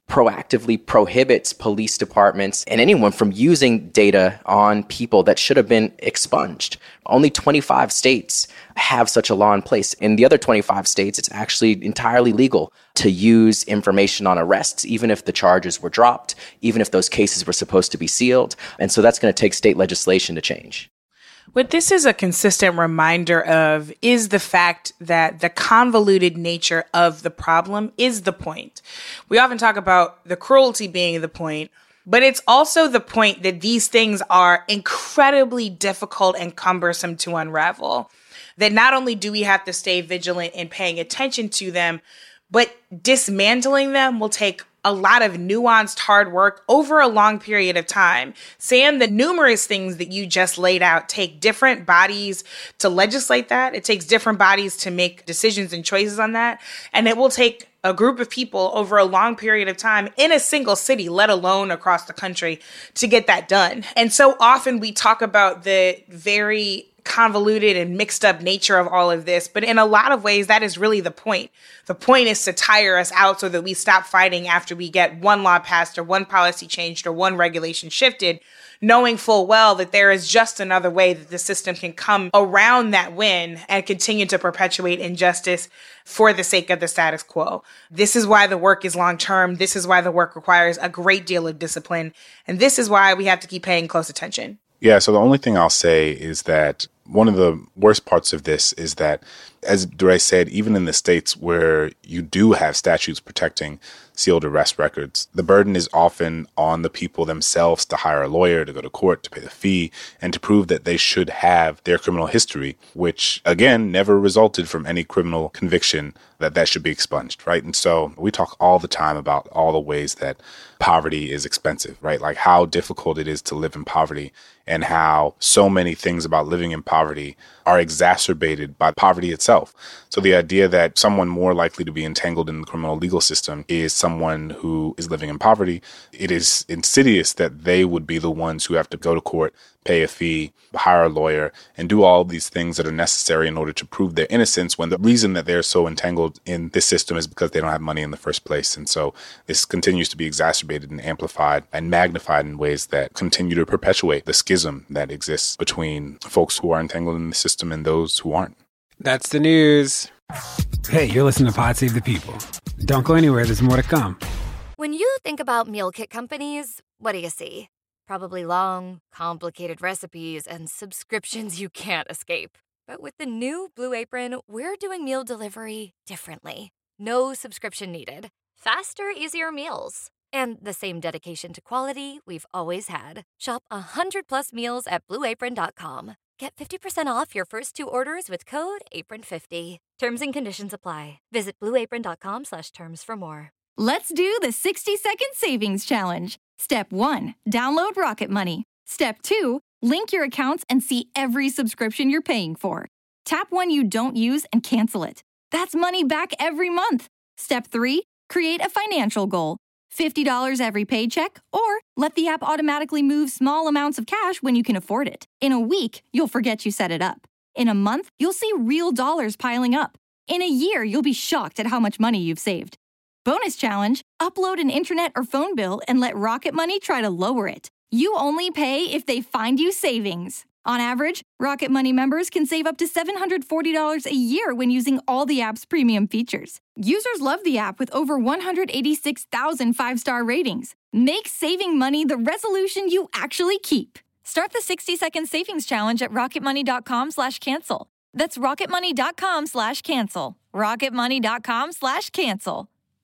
proactively prohibits police departments and anyone from using data on people that should have been expunged. Only twenty-five states have such a law in place. In the other twenty-five states, it's actually entirely legal to use information on arrests, even if the charges were dropped, even if those cases were supposed to be sealed. And so that's going to take state legislation to change. What this is a consistent reminder of is the fact that the convoluted nature of the problem is the point. We often talk about the cruelty being the point, but it's also the point that these things are incredibly difficult and cumbersome to unravel. That not only do we have to stay vigilant in paying attention to them, but dismantling them will take a lot of nuanced hard work over a long period of time. Sam, the numerous things that you just laid out take different bodies to legislate that. It takes different bodies to make decisions and choices on that. And it will take a group of people over a long period of time in a single city, let alone across the country, to get that done. And so often we talk about the very convoluted and mixed up nature of all of this. But in a lot of ways, that is really the point. The point is to tire us out so that we stop fighting after we get one law passed or one policy changed or one regulation shifted, knowing full well that there is just another way that the system can come around that win and continue to perpetuate injustice for the sake of the status quo. This is why the work is long term. This is why the work requires a great deal of discipline. And this is why we have to keep paying close attention. Yeah, so the only thing I'll say is that one of the worst parts of this is that, as Dre said, even in the states where you do have statutes protecting sealed arrest records, the burden is often on the people themselves to hire a lawyer, to go to court, to pay the fee, and to prove that they should have their criminal history, which, again, never resulted from any criminal conviction, that that should be expunged, right? And so we talk all the time about all the ways that poverty is expensive, right? Like how difficult it is to live in poverty and how so many things about living in poverty are exacerbated by poverty itself. So the idea that someone more likely to be entangled in the criminal legal system is someone who is living in poverty, it is insidious that they would be the ones who have to go to court, pay a fee, hire a lawyer, and do all these things that are necessary in order to prove their innocence, when the reason that they're so entangled in this system is because they don't have money in the first place. And so this continues to be exacerbated and amplified and magnified in ways that continue to perpetuate the schism that exists between folks who are entangled in the system and those who aren't. That's the news. Hey, you're listening to Pod Save the People. Don't go anywhere, there's more to come. When you think about meal kit companies, what do you see? Probably long, complicated recipes and subscriptions you can't escape. But with the new Blue Apron, we're doing meal delivery differently. No subscription needed. Faster, easier meals. And the same dedication to quality we've always had. Shop one hundred plus meals at blue apron dot com. Get fifty percent off your first two orders with code apron fifty. Terms and conditions apply. Visit blue apron dot com slash terms for more. Let's do the sixty second savings challenge. Step one, download Rocket Money. Step two, link your accounts and see every subscription you're paying for. Tap one you don't use and cancel it. That's money back every month. Step three, create a financial goal. fifty dollars every paycheck, or let the app automatically move small amounts of cash when you can afford it. In a week, you'll forget you set it up. In a month, you'll see real dollars piling up. In a year, you'll be shocked at how much money you've saved. Bonus challenge, upload an internet or phone bill and let Rocket Money try to lower it. You only pay if they find you savings. On average, Rocket Money members can save up to seven hundred forty dollars a year when using all the app's premium features. Users love the app with over one hundred eighty-six thousand five-star ratings. Make saving money the resolution you actually keep. Start the sixty second savings challenge at rocketmoney.com slash cancel. That's rocketmoney.com slash cancel. rocketmoney.com slash cancel.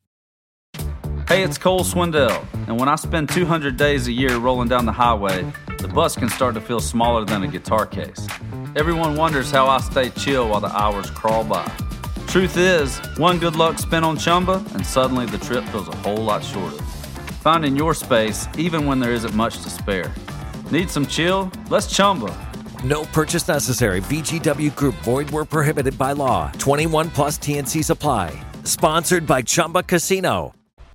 Hey, it's Cole Swindell, and when I spend two hundred days a year rolling down the highway, the bus can start to feel smaller than a guitar case. Everyone wonders how I stay chill while the hours crawl by. Truth is, one good luck spin on Chumba, and suddenly the trip feels a whole lot shorter. Finding your space, even when there isn't much to spare. Need some chill? Let's Chumba. No purchase necessary. V G W Group. Void where prohibited by law. twenty-one plus T N C supply. Sponsored by Chumba Casino.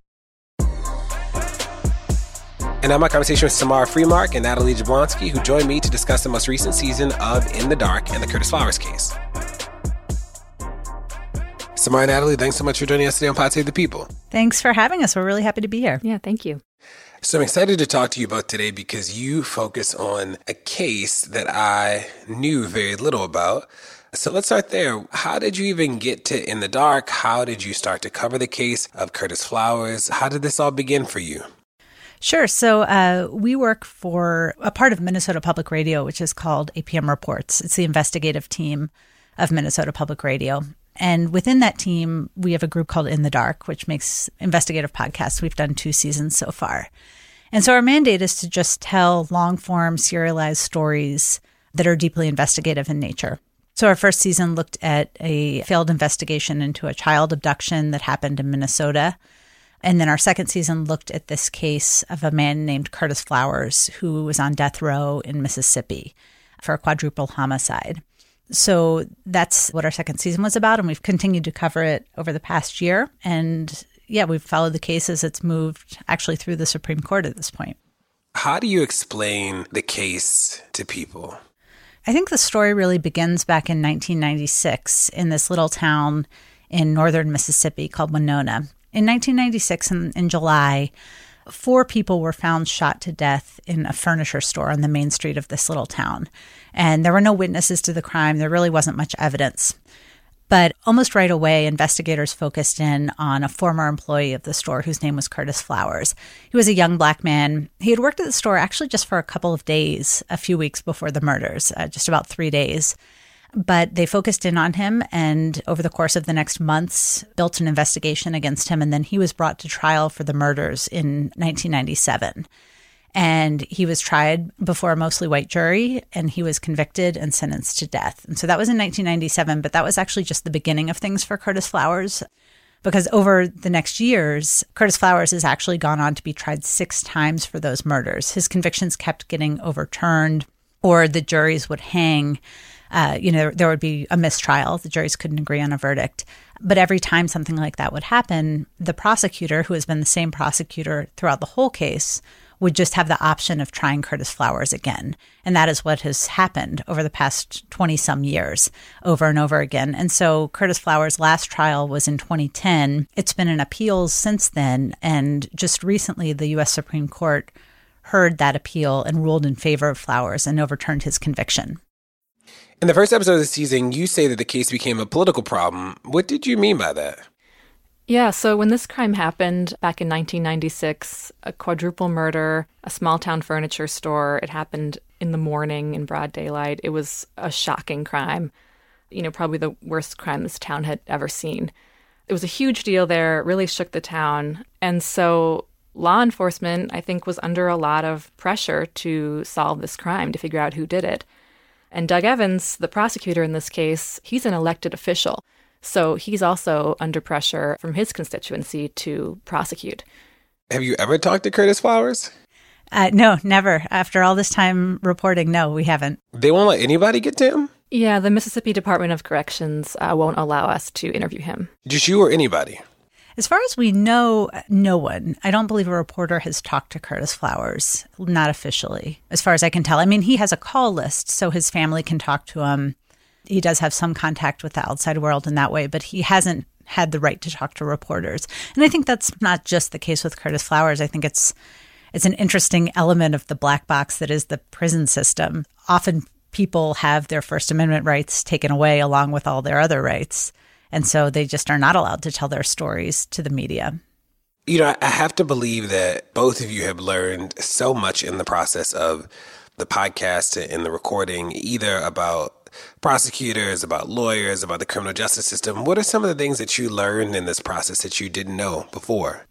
And now my conversation with Samara Freemark and Natalie Jablonski, who joined me to discuss the most recent season of In the Dark and the Curtis Flowers case. Samara and Natalie, thanks so much for joining us today on Pod Save the People. Thanks for having us. We're really happy to be here. Yeah, thank you. So I'm excited to talk to you both today because you focus on a case that I knew very little about. So let's start there. How did you even get to In the Dark? How did you start to cover the case of Curtis Flowers? How did this all begin for you? Sure. So uh, we work for a part of Minnesota Public Radio, which is called A P M Reports. It's the investigative team of Minnesota Public Radio. And within that team, we have a group called In the Dark, which makes investigative podcasts. We've done two seasons so far. And so our mandate is to just tell long-form, serialized stories that are deeply investigative in nature. So our first season looked at a failed investigation into a child abduction that happened in Minnesota. And then our second season looked at this case of a man named Curtis Flowers, who was on death row in Mississippi for a quadruple homicide. So that's what our second season was about, and we've continued to cover it over the past year. And yeah, we've followed the case as it's moved actually through the Supreme Court at this point. How do you explain the case to people? I think the story really begins back in nineteen ninety-six in this little town in northern Mississippi called Winona. In nineteen ninety-six, in, in July, four people were found shot to death in a furniture store on the main street of this little town. And there were no witnesses to the crime. There really wasn't much evidence. But almost right away, investigators focused in on a former employee of the store whose name was Curtis Flowers. He was a young black man. He had worked at the store actually just for a couple of days, a few weeks before the murders, uh, just about three days. But they focused in on him and over the course of the next months built an investigation against him. And then he was brought to trial for the murders in nineteen ninety-seven. And he was tried before a mostly white jury, and he was convicted and sentenced to death. And so that was in nineteen ninety-seven, but that was actually just the beginning of things for Curtis Flowers, because over the next years, Curtis Flowers has actually gone on to be tried six times for those murders. His convictions kept getting overturned, or the juries would hang. Uh, you know, there would be a mistrial. The juries couldn't agree on a verdict. But every time something like that would happen, the prosecutor, who has been the same prosecutor throughout the whole case, would just have the option of trying Curtis Flowers again. And that is what has happened over the past twenty-some years, over and over again. And so Curtis Flowers' last trial was in twenty ten. It's been in appeals since then. And just recently, the U S Supreme Court heard that appeal and ruled in favor of Flowers and overturned his conviction. In the first episode of the season, you say that the case became a political problem. What did you mean by that? Yeah, so when this crime happened back in nineteen ninety-six, a quadruple murder, a small town furniture store, it happened in the morning in broad daylight. It was a shocking crime, you know, probably the worst crime this town had ever seen. It was a huge deal there, it really shook the town. And so law enforcement, I think, was under a lot of pressure to solve this crime, to figure out who did it. And Doug Evans, the prosecutor in this case, he's an elected official. So he's also under pressure from his constituency to prosecute. Have you ever talked to Curtis Flowers? Uh, no, never. After all this time reporting, no, we haven't. They won't let anybody get to him? Yeah, the Mississippi Department of Corrections uh, won't allow us to interview him. Just you or anybody? As far as we know, no one. I don't believe a reporter has talked to Curtis Flowers, not officially, as far as I can tell. I mean, he has a call list, so his family can talk to him. He does have some contact with the outside world in that way, but he hasn't had the right to talk to reporters. And I think that's not just the case with Curtis Flowers. I think it's it's an interesting element of the black box that is the prison system. Often people have their First Amendment rights taken away along with all their other rights. And so they just are not allowed to tell their stories to the media. You know, I have to believe that both of you have learned so much in the process of the podcast and the recording, either about prosecutors, about lawyers, about the criminal justice system. What are some of the things that you learned in this process that you didn't know before?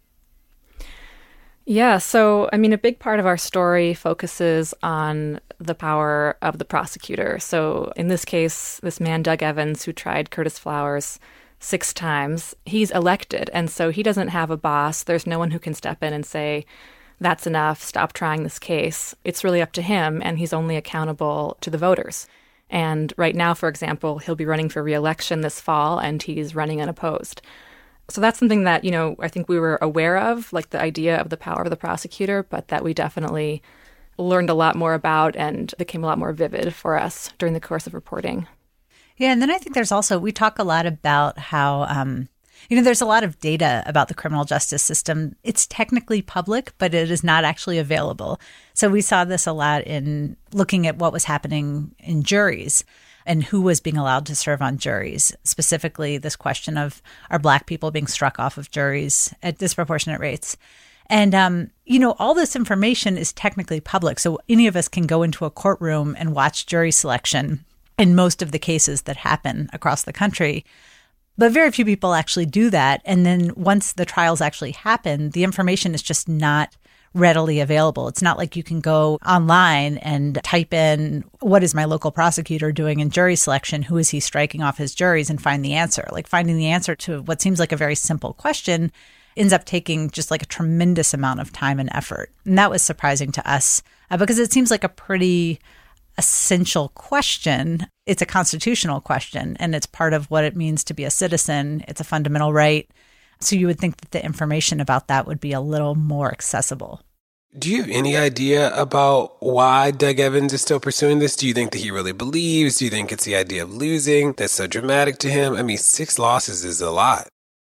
Yeah, so, I mean, a big part of our story focuses on the power of the prosecutor. So in this case, this man, Doug Evans, who tried Curtis Flowers six times, he's elected. And so he doesn't have a boss. There's no one who can step in and say, that's enough, stop trying this case. It's really up to him, and he's only accountable to the voters. And right now, for example, he'll be running for re-election this fall, and he's running unopposed. So that's something that, you know, I think we were aware of, like the idea of the power of the prosecutor, but that we definitely learned a lot more about and became a lot more vivid for us during the course of reporting. Yeah, and then I think there's also, we talk a lot about how, um, you know, there's a lot of data about the criminal justice system. It's technically public, but it is not actually available. So we saw this a lot in looking at what was happening in juries and who was being allowed to serve on juries. Specifically, this question of, are Black people being struck off of juries at disproportionate rates? And, um, you know, all this information is technically public. So any of us can go into a courtroom and watch jury selection in most of the cases that happen across the country. But very few people actually do that. And then once the trials actually happen, the information is just not readily available. It's not like you can go online and type in, what is my local prosecutor doing in jury selection? Who is he striking off his juries, and find the answer. Like finding the answer to what seems like a very simple question ends up taking just like a tremendous amount of time and effort. And that was surprising to us uh, because it seems like a pretty essential question. It's a constitutional question, and it's part of what it means to be a citizen. It's a fundamental right. So you would think that the information about that would be a little more accessible. Do you have any idea about why Doug Evans is still pursuing this? Do you think that he really believes? Do you think it's the idea of losing that's so dramatic to him? I mean, six losses is a lot.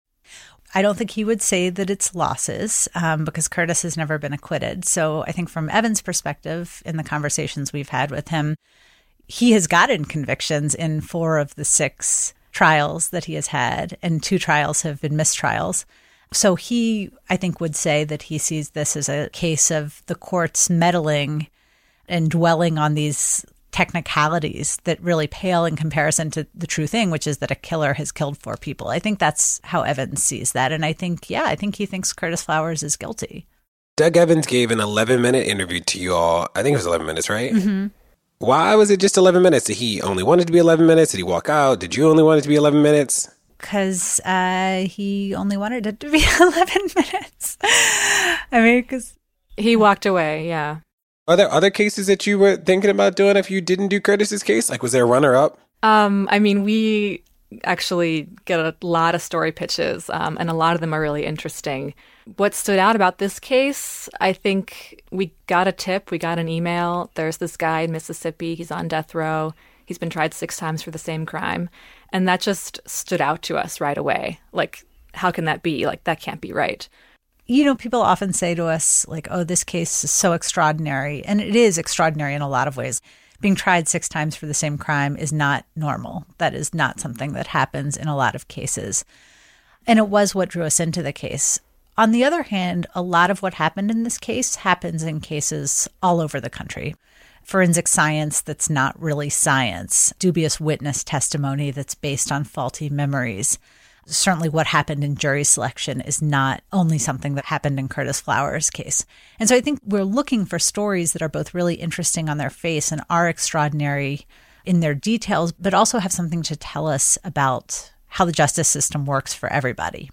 I don't think he would say that it's losses um, because Curtis has never been acquitted. So I think from Evans' perspective, in the conversations we've had with him, he has gotten convictions in four of the six trials that he has had, and two trials have been mistrials. So he, I think, would say that he sees this as a case of the courts meddling and dwelling on these technicalities that really pale in comparison to the true thing, which is that a killer has killed four people. I think that's how Evans sees that. And I think, yeah, I think he thinks Curtis Flowers is guilty. Doug Evans gave an eleven-minute interview to you all. I think it was eleven minutes, right? Mm-hmm. Why was it just eleven minutes? Did he only want it to be eleven minutes? Did he walk out? Did you only want it to be eleven minutes? Because uh, he only wanted it to be eleven minutes. I mean, because he walked away, yeah. Are there other cases that you were thinking about doing if you didn't do Curtis's case? Like, was there a runner-up? Um, I mean, we actually get a lot of story pitches, um, and a lot of them are really interesting. What stood out about this case, I think we got a tip, we got an email. There's this guy in Mississippi, he's on death row. He's been tried six times for the same crime. And that just stood out to us right away. Like, how can that be? Like, that can't be right. You know, people often say to us, like, oh, this case is so extraordinary. And it is extraordinary in a lot of ways. Being tried six times for the same crime is not normal. That is not something that happens in a lot of cases. And it was what drew us into the case. On the other hand, a lot of what happened in this case happens in cases all over the country. Forensic science that's not really science, dubious witness testimony that's based on faulty memories. Certainly what happened in jury selection is not only something that happened in Curtis Flowers' case. And so I think we're looking for stories that are both really interesting on their face and are extraordinary in their details, but also have something to tell us about how the justice system works for everybody.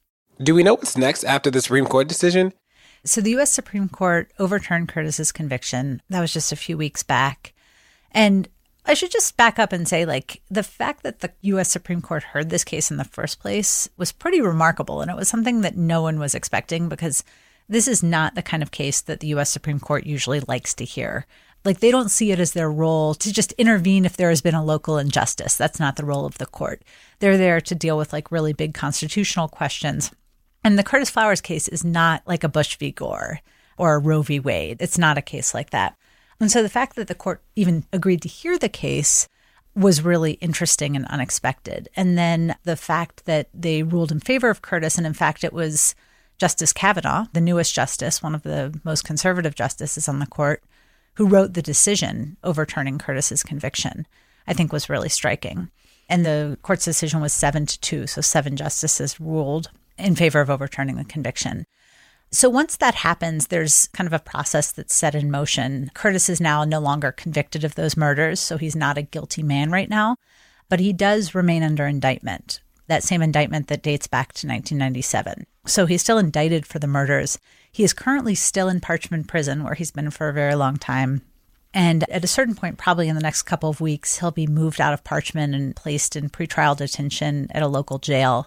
Do we know what's next after the Supreme Court decision? So the U S Supreme Court overturned Curtis's conviction. That was just a few weeks back. And I should just back up and say, like, the fact that the U S Supreme Court heard this case in the first place was pretty remarkable. And it was something that no one was expecting, because this is not the kind of case that the U S Supreme Court usually likes to hear. Like, they don't see it as their role to just intervene if there has been a local injustice. That's not the role of the court. They're there to deal with, like, really big constitutional questions. And the Curtis Flowers case is not like a Bush v. Gore or a Roe v. Wade. It's not a case like that. And so the fact that the court even agreed to hear the case was really interesting and unexpected. And then the fact that they ruled in favor of Curtis, and in fact it was Justice Kavanaugh, the newest justice, one of the most conservative justices on the court, who wrote the decision overturning Curtis's conviction, I think was really striking. And the court's decision was seven to two, so seven justices ruled in favor of overturning the conviction. So once that happens, there's kind of a process that's set in motion. Curtis is now no longer convicted of those murders, so he's not a guilty man right now, but he does remain under indictment, that same indictment that dates back to nineteen ninety-seven. So he's still indicted for the murders. He is currently still in Parchman Prison, where he's been for a very long time. And at a certain point, probably in the next couple of weeks, he'll be moved out of Parchman and placed in pretrial detention at a local jail.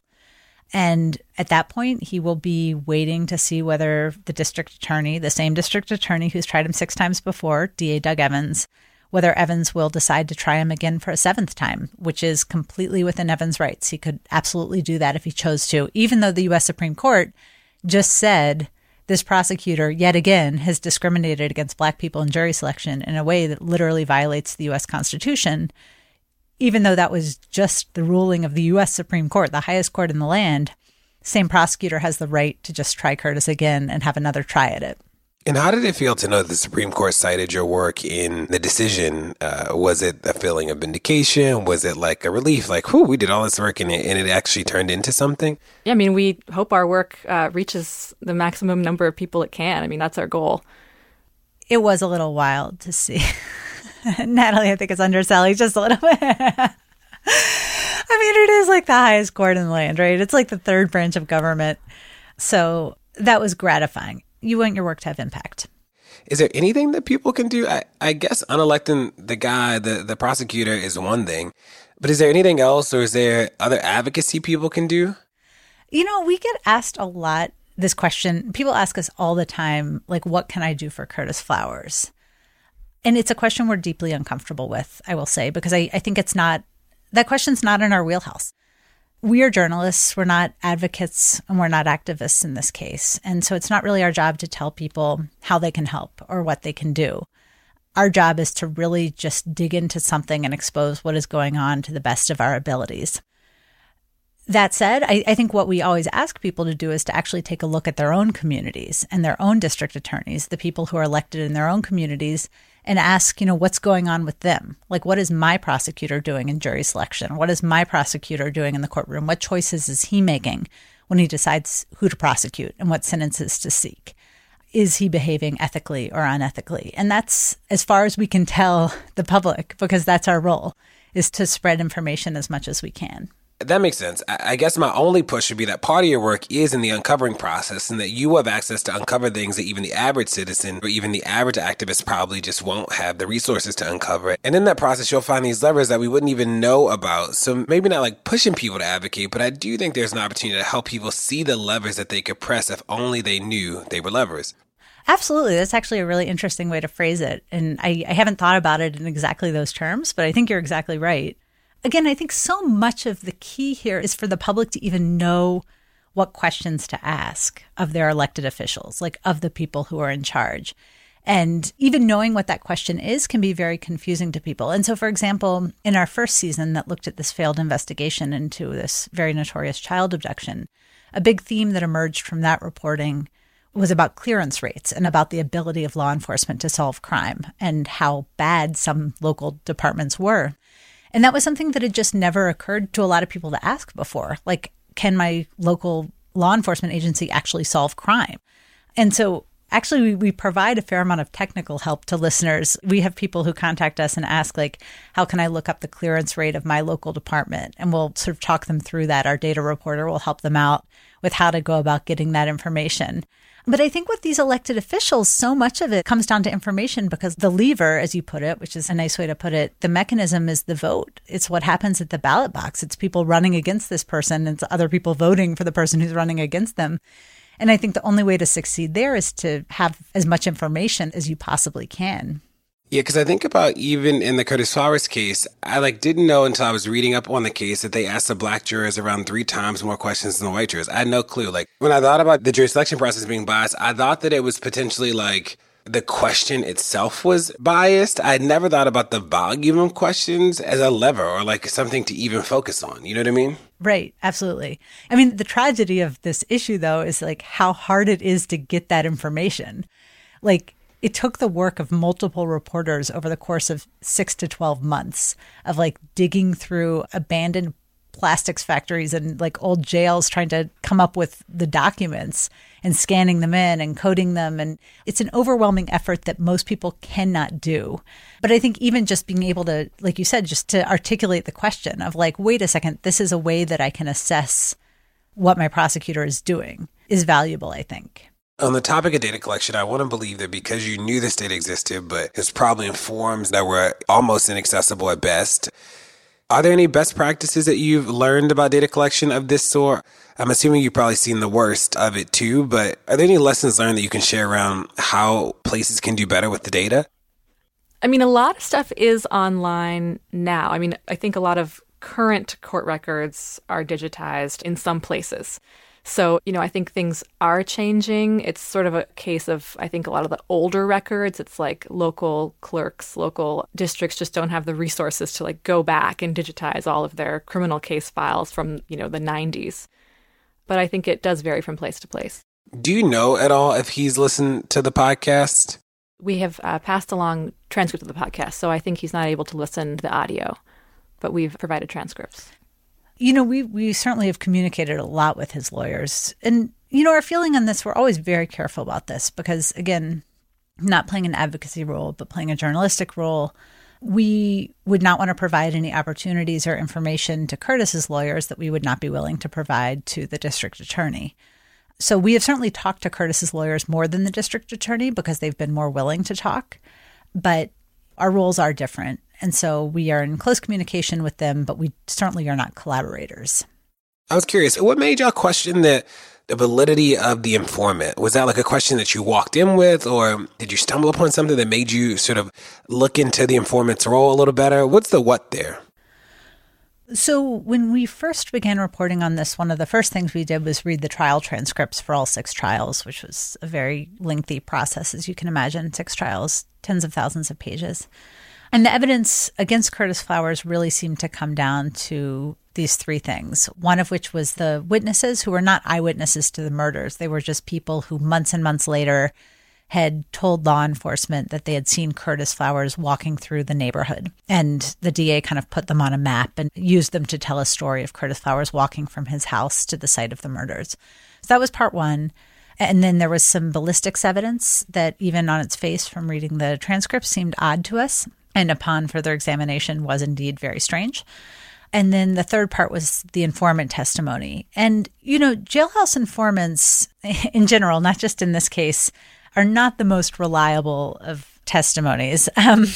And at that point, he will be waiting to see whether the district attorney, the same district attorney who's tried him six times before, D A Doug Evans, whether Evans will decide to try him again for a seventh time, which is completely within Evans' rights. He could absolutely do that if he chose to, even though the U S Supreme Court just said this prosecutor, yet again, has discriminated against Black people in jury selection in a way that literally violates the U S Constitution. Even though that was just the ruling of the U S Supreme Court, the highest court in the land, same prosecutor has the right to just try Curtis again and have another try at it. And how did it feel to know that the Supreme Court cited your work in the decision? Uh, was it a feeling of vindication? Was it like a relief? Like, whew, we did all this work and it, and it actually turned into something? Yeah, I mean, we hope our work uh, reaches the maximum number of people it can. I mean, that's our goal. It was a little wild to see. Natalie, I think it's underselling just a little bit. I mean, it is like the highest court in the land, right? It's like the third branch of government. So that was gratifying. You want your work to have impact. Is there anything that people can do? I, I guess unelecting the guy, the, the prosecutor, is one thing. But is there anything else, or is there other advocacy people can do? You know, we get asked a lot this question. People ask us all the time, like, what can I do for Curtis Flowers? And it's a question we're deeply uncomfortable with, I will say, because I, I think it's not, that question's not in our wheelhouse. We are journalists. We're not advocates and we're not activists in this case. And so it's not really our job to tell people how they can help or what they can do. Our job is to really just dig into something and expose what is going on to the best of our abilities. That said, I, I think what we always ask people to do is to actually take a look at their own communities and their own district attorneys, the people who are elected in their own communities, and ask, you know, what's going on with them? Like, what is my prosecutor doing in jury selection? What is my prosecutor doing in the courtroom? What choices is he making when he decides who to prosecute and what sentences to seek? Is he behaving ethically or unethically? And that's as far as we can tell the public, because that's our role, is to spread information as much as we can. That makes sense. I guess my only push would be that part of your work is in the uncovering process, and that you have access to uncover things that even the average citizen or even the average activist probably just won't have the resources to uncover. And in that process, you'll find these levers that we wouldn't even know about. So maybe not like pushing people to advocate, but I do think there's an opportunity to help people see the levers that they could press if only they knew they were levers. Absolutely. That's actually a really interesting way to phrase it. And I, I haven't thought about it in exactly those terms, but I think you're exactly right. Again, I think so much of the key here is for the public to even know what questions to ask of their elected officials, like of the people who are in charge. And even knowing what that question is can be very confusing to people. And so, for example, in our first season that looked at this failed investigation into this very notorious child abduction, a big theme that emerged from that reporting was about clearance rates and about the ability of law enforcement to solve crime and how bad some local departments were. And that was something that had just never occurred to a lot of people to ask before. Like, can my local law enforcement agency actually solve crime? And so actually, we, we provide a fair amount of technical help to listeners. We have people who contact us and ask, like, how can I look up the clearance rate of my local department? And we'll sort of talk them through that. Our data reporter will help them out with how to go about getting that information. But I think with these elected officials, so much of it comes down to information because the lever, as you put it, which is a nice way to put it, the mechanism is the vote. It's what happens at the ballot box. It's people running against this person. It's other people voting for the person who's running against them. And I think the only way to succeed there is to have as much information as you possibly can. Yeah, because I think about even in the Curtis Flowers case, I like didn't know until I was reading up on the case that they asked the black jurors around three times more questions than the white jurors. I had no clue. Like when I thought about the jury selection process being biased, I thought that it was potentially like the question itself was biased. I had never thought about the volume of questions as a lever or like something to even focus on. You know what I mean? Right. Absolutely. I mean, the tragedy of this issue, though, is like how hard it is to get that information. Like, it took the work of multiple reporters over the course of six to twelve months of like digging through abandoned plastics factories and like old jails trying to come up with the documents and scanning them in and coding them. And it's an overwhelming effort that most people cannot do. But I think even just being able to, like you said, just to articulate the question of like, wait a second, this is a way that I can assess what my prosecutor is doing is valuable, I think. On the topic of data collection, I want to believe that because you knew this data existed, but it's probably in forms that were almost inaccessible at best. Are there any best practices that you've learned about data collection of this sort? I'm assuming you've probably seen the worst of it too, but are there any lessons learned that you can share around how places can do better with the data? I mean, a lot of stuff is online now. I mean, I think a lot of current court records are digitized in some places. So, you know, I think things are changing. It's sort of a case of, I think, a lot of the older records. It's like local clerks, local districts just don't have the resources to like go back and digitize all of their criminal case files from, you know, the nineties. But I think it does vary from place to place. Do you know at all if he's listened to the podcast? We have uh, passed along transcripts of the podcast, so I think he's not able to listen to the audio, but we've provided transcripts. You know, we we certainly have communicated a lot with his lawyers. And, you know, our feeling on this, we're always very careful about this because, again, not playing an advocacy role, but playing a journalistic role, we would not want to provide any opportunities or information to Curtis's lawyers that we would not be willing to provide to the district attorney. So we have certainly talked to Curtis's lawyers more than the district attorney because they've been more willing to talk. But our roles are different. And so we are in close communication with them, but we certainly are not collaborators. I was curious, what made y'all question the, the validity of the informant? Was that like a question that you walked in with, or did you stumble upon something that made you sort of look into the informant's role a little better? What's the what there? So when we first began reporting on this, one of the first things we did was read the trial transcripts for all six trials, which was a very lengthy process, as you can imagine. Six trials, tens of thousands of pages. And the evidence against Curtis Flowers really seemed to come down to these three things, one of which was the witnesses who were not eyewitnesses to the murders. They were just people who months and months later had told law enforcement that they had seen Curtis Flowers walking through the neighborhood. And the D A kind of put them on a map and used them to tell a story of Curtis Flowers walking from his house to the site of the murders. So that was part one. And then there was some ballistics evidence that even on its face from reading the transcript seemed odd to us. And upon further examination was indeed very strange. And then the third part was the informant testimony. And, you know, jailhouse informants in general, not just in this case, are not the most reliable of testimonies. Um,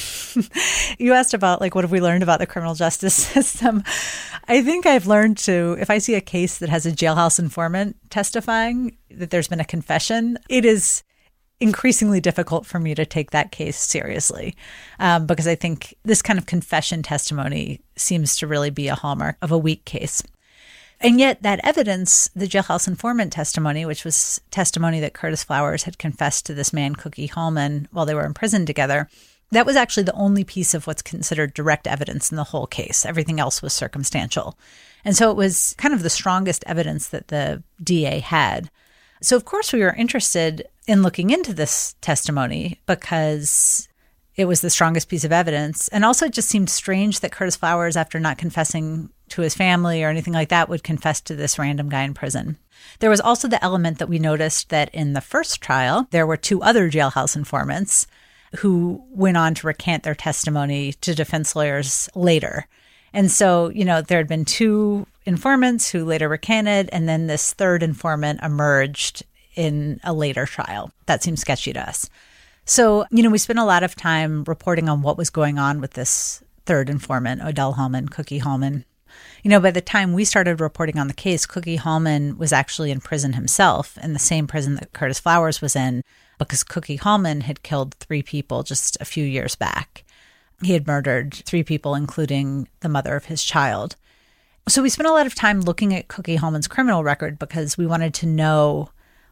you asked about, like, what have we learned about the criminal justice system? I think I've learned to, if I see a case that has a jailhouse informant testifying, that there's been a confession, it is increasingly difficult for me to take that case seriously um, because I think this kind of confession testimony seems to really be a hallmark of a weak case. And yet that evidence, the jailhouse informant testimony, which was testimony that Curtis Flowers had confessed to this man, Cookie Hallman, while they were in prison together, that was actually the only piece of what's considered direct evidence in the whole case. Everything else was circumstantial. And so it was kind of the strongest evidence that the D A had. So, of course, we were interested in looking into this testimony because it was the strongest piece of evidence. And also it just seemed strange that Curtis Flowers, after not confessing to his family or anything like that, would confess to this random guy in prison. There was also the element that we noticed that in the first trial, there were two other jailhouse informants who went on to recant their testimony to defense lawyers later. And so, you know, there had been two informants who later recanted, and then this third informant emerged in a later trial. That seems sketchy to us. So, you know, we spent a lot of time reporting on what was going on with this third informant, Odell Hallman, Cookie Hallman. You know, by the time we started reporting on the case, Cookie Hallman was actually in prison himself, in the same prison that Curtis Flowers was in, because Cookie Hallman had killed three people just a few years back. He had murdered three people, including the mother of his child. So we spent a lot of time looking at Cookie Hallman's criminal record because we wanted to know,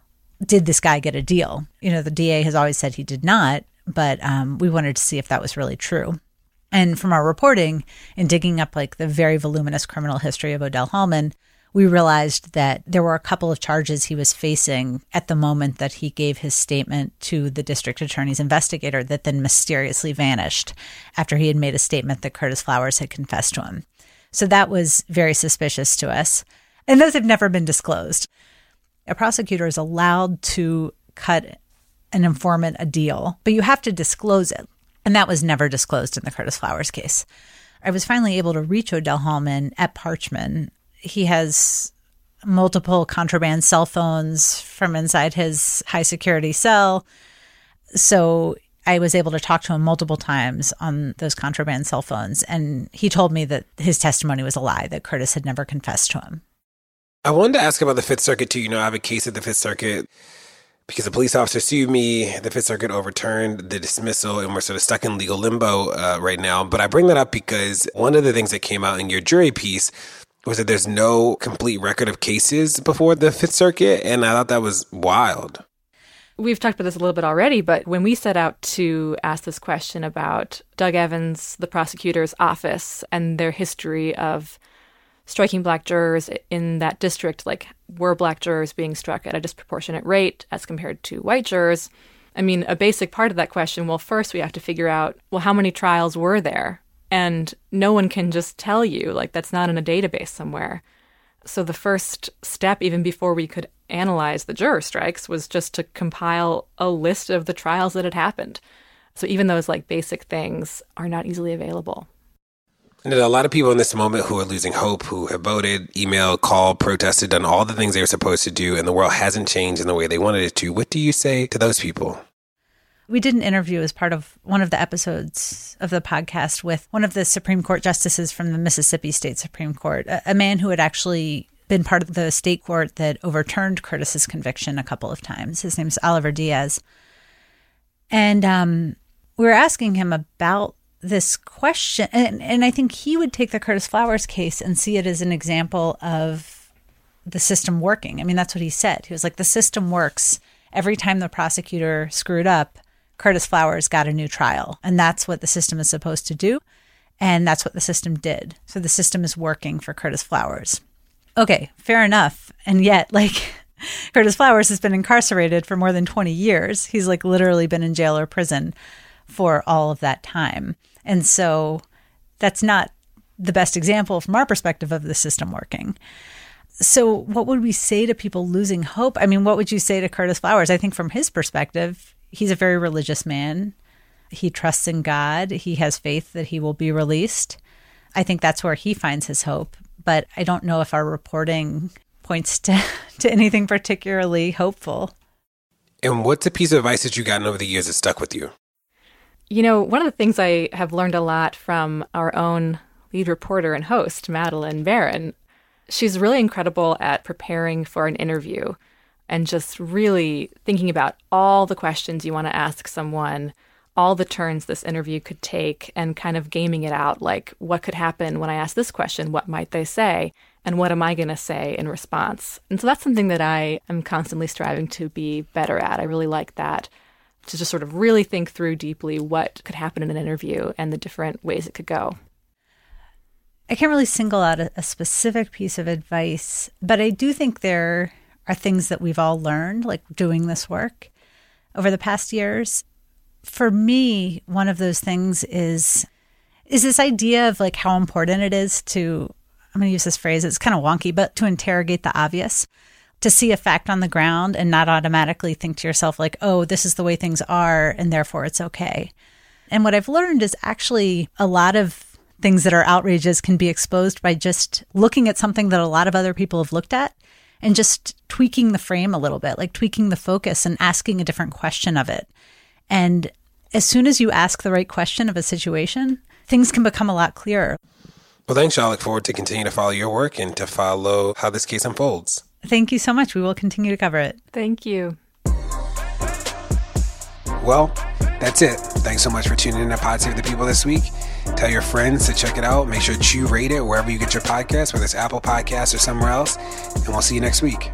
did this guy get a deal? You know, the D A has always said he did not, but um, we wanted to see if that was really true. And from our reporting and digging up like the very voluminous criminal history of Odell Hallman, we realized that there were a couple of charges he was facing at the moment that he gave his statement to the district attorney's investigator that then mysteriously vanished after he had made a statement that Curtis Flowers had confessed to him. So that was very suspicious to us. And those have never been disclosed. A prosecutor is allowed to cut an informant a deal, but you have to disclose it. And that was never disclosed in the Curtis Flowers case. I was finally able to reach Odell Hallman at Parchman. He has multiple contraband cell phones from inside his high security cell. So I was able to talk to him multiple times on those contraband cell phones. And he told me that his testimony was a lie, that Curtis had never confessed to him. I wanted to ask about the Fifth Circuit, too. You know, I have a case at the Fifth Circuit. because the police officer sued me, the Fifth Circuit overturned the dismissal, and we're sort of stuck in legal limbo uh, right now. But I bring that up because one of the things that came out in your jury piece was that there's no complete record of cases before the Fifth Circuit, and I thought that was wild. We've talked about this a little bit already, but when we set out to ask this question about Doug Evans, the prosecutor's office, and their history of striking Black jurors in that district, like were Black jurors being struck at a disproportionate rate as compared to white jurors? I mean, a basic part of that question, well, first we have to figure out, well, how many trials were there? And no one can just tell you, like that's not in a database somewhere. So the first step, even before we could analyze the juror strikes, was just to compile a list of the trials that had happened. So even those like basic things are not easily available. And there are a lot of people in this moment who are losing hope, who have voted, emailed, called, protested, done all the things they were supposed to do, and the world hasn't changed in the way they wanted it to. What do you say to those people? We did an interview as part of one of the episodes of the podcast with one of the Supreme Court justices from the Mississippi State Supreme Court, a, a man who had actually been part of the state court that overturned Curtis's conviction a couple of times. His name's Oliver Diaz. And um, we were asking him about this question, and, and I think he would take the Curtis Flowers case and see it as an example of the system working. I mean, that's what he said. He was like, the system works. Every time the prosecutor screwed up, Curtis Flowers got a new trial. And that's what the system is supposed to do. And that's what the system did. So the system is working for Curtis Flowers. Okay, fair enough. And yet, like, Curtis Flowers has been incarcerated for more than twenty years. He's like literally been in jail or prison for all of that time. And so that's not the best example from our perspective of the system working. So what would we say to people losing hope? I mean, what would you say to Curtis Flowers? I think from his perspective, he's a very religious man. He trusts in God. He has faith that he will be released. I think that's where he finds his hope. But I don't know if our reporting points to, to anything particularly hopeful. And what's a piece of advice that you've gotten over the years that stuck with you? You know, one of the things I have learned a lot from our own lead reporter and host, Madeleine Baran, she's really incredible at preparing for an interview and just really thinking about all the questions you want to ask someone, all the turns this interview could take, and kind of gaming it out, like what could happen when I ask this question? What might they say? And what am I going to say in response? And so that's something that I am constantly striving to be better at. I really like that, to just sort of really think through deeply what could happen in an interview and the different ways it could go. I can't really single out a, a specific piece of advice, but I do think there are things that we've all learned, like doing this work over the past years. For me, one of those things is is this idea of like how important it is to, I'm going to use this phrase, it's kind of wonky, but to interrogate the obvious, to see a fact on the ground and not automatically think to yourself like, oh, this is the way things are and therefore it's okay. And what I've learned is actually a lot of things that are outrageous can be exposed by just looking at something that a lot of other people have looked at and just tweaking the frame a little bit, like tweaking the focus and asking a different question of it. And as soon as you ask the right question of a situation, things can become a lot clearer. Well, thanks, y'all. I look forward to continue to follow your work and to follow how this case unfolds. Thank you so much. We will continue to cover it. Thank you. Well, that's it. Thanks so much for tuning in to Pod Save the People this week. Tell your friends to check it out. Make sure to you rate it wherever you get your podcasts, whether it's Apple Podcasts or somewhere else. And we'll see you next week.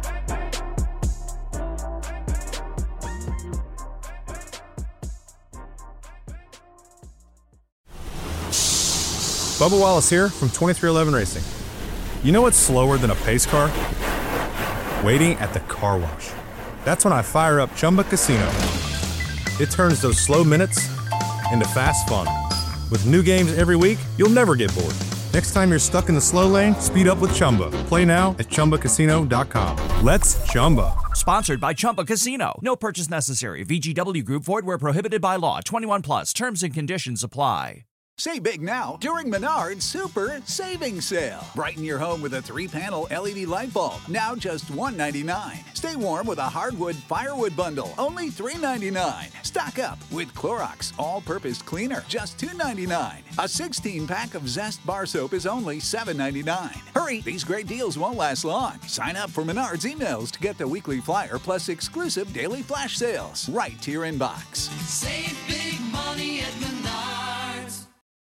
Bubba Wallace here from twenty-three eleven Racing. You know what's slower than a pace car? Waiting at the car wash. That's when I fire up Chumba Casino. It turns those slow minutes into fast fun. With new games every week, you'll never get bored. Next time you're stuck in the slow lane, speed up with Chumba. Play now at Chumba Casino dot com. Let's Chumba. Sponsored by Chumba Casino. No purchase necessary. V G W Group. Void where prohibited by law. twenty-one plus. Terms and conditions apply. Save big now during Menards Super Savings Sale. Brighten your home with a three-panel L E D light bulb, now just one dollar and ninety-nine cents. Stay warm with a hardwood firewood bundle, only three dollars and ninety-nine cents. Stock up with Clorox All-Purpose Cleaner, just two dollars and ninety-nine cents. A sixteen-pack of Zest Bar Soap is only seven dollars and ninety-nine cents. Hurry, these great deals won't last long. Sign up for Menards emails to get the weekly flyer plus exclusive daily flash sales right to your inbox. Save big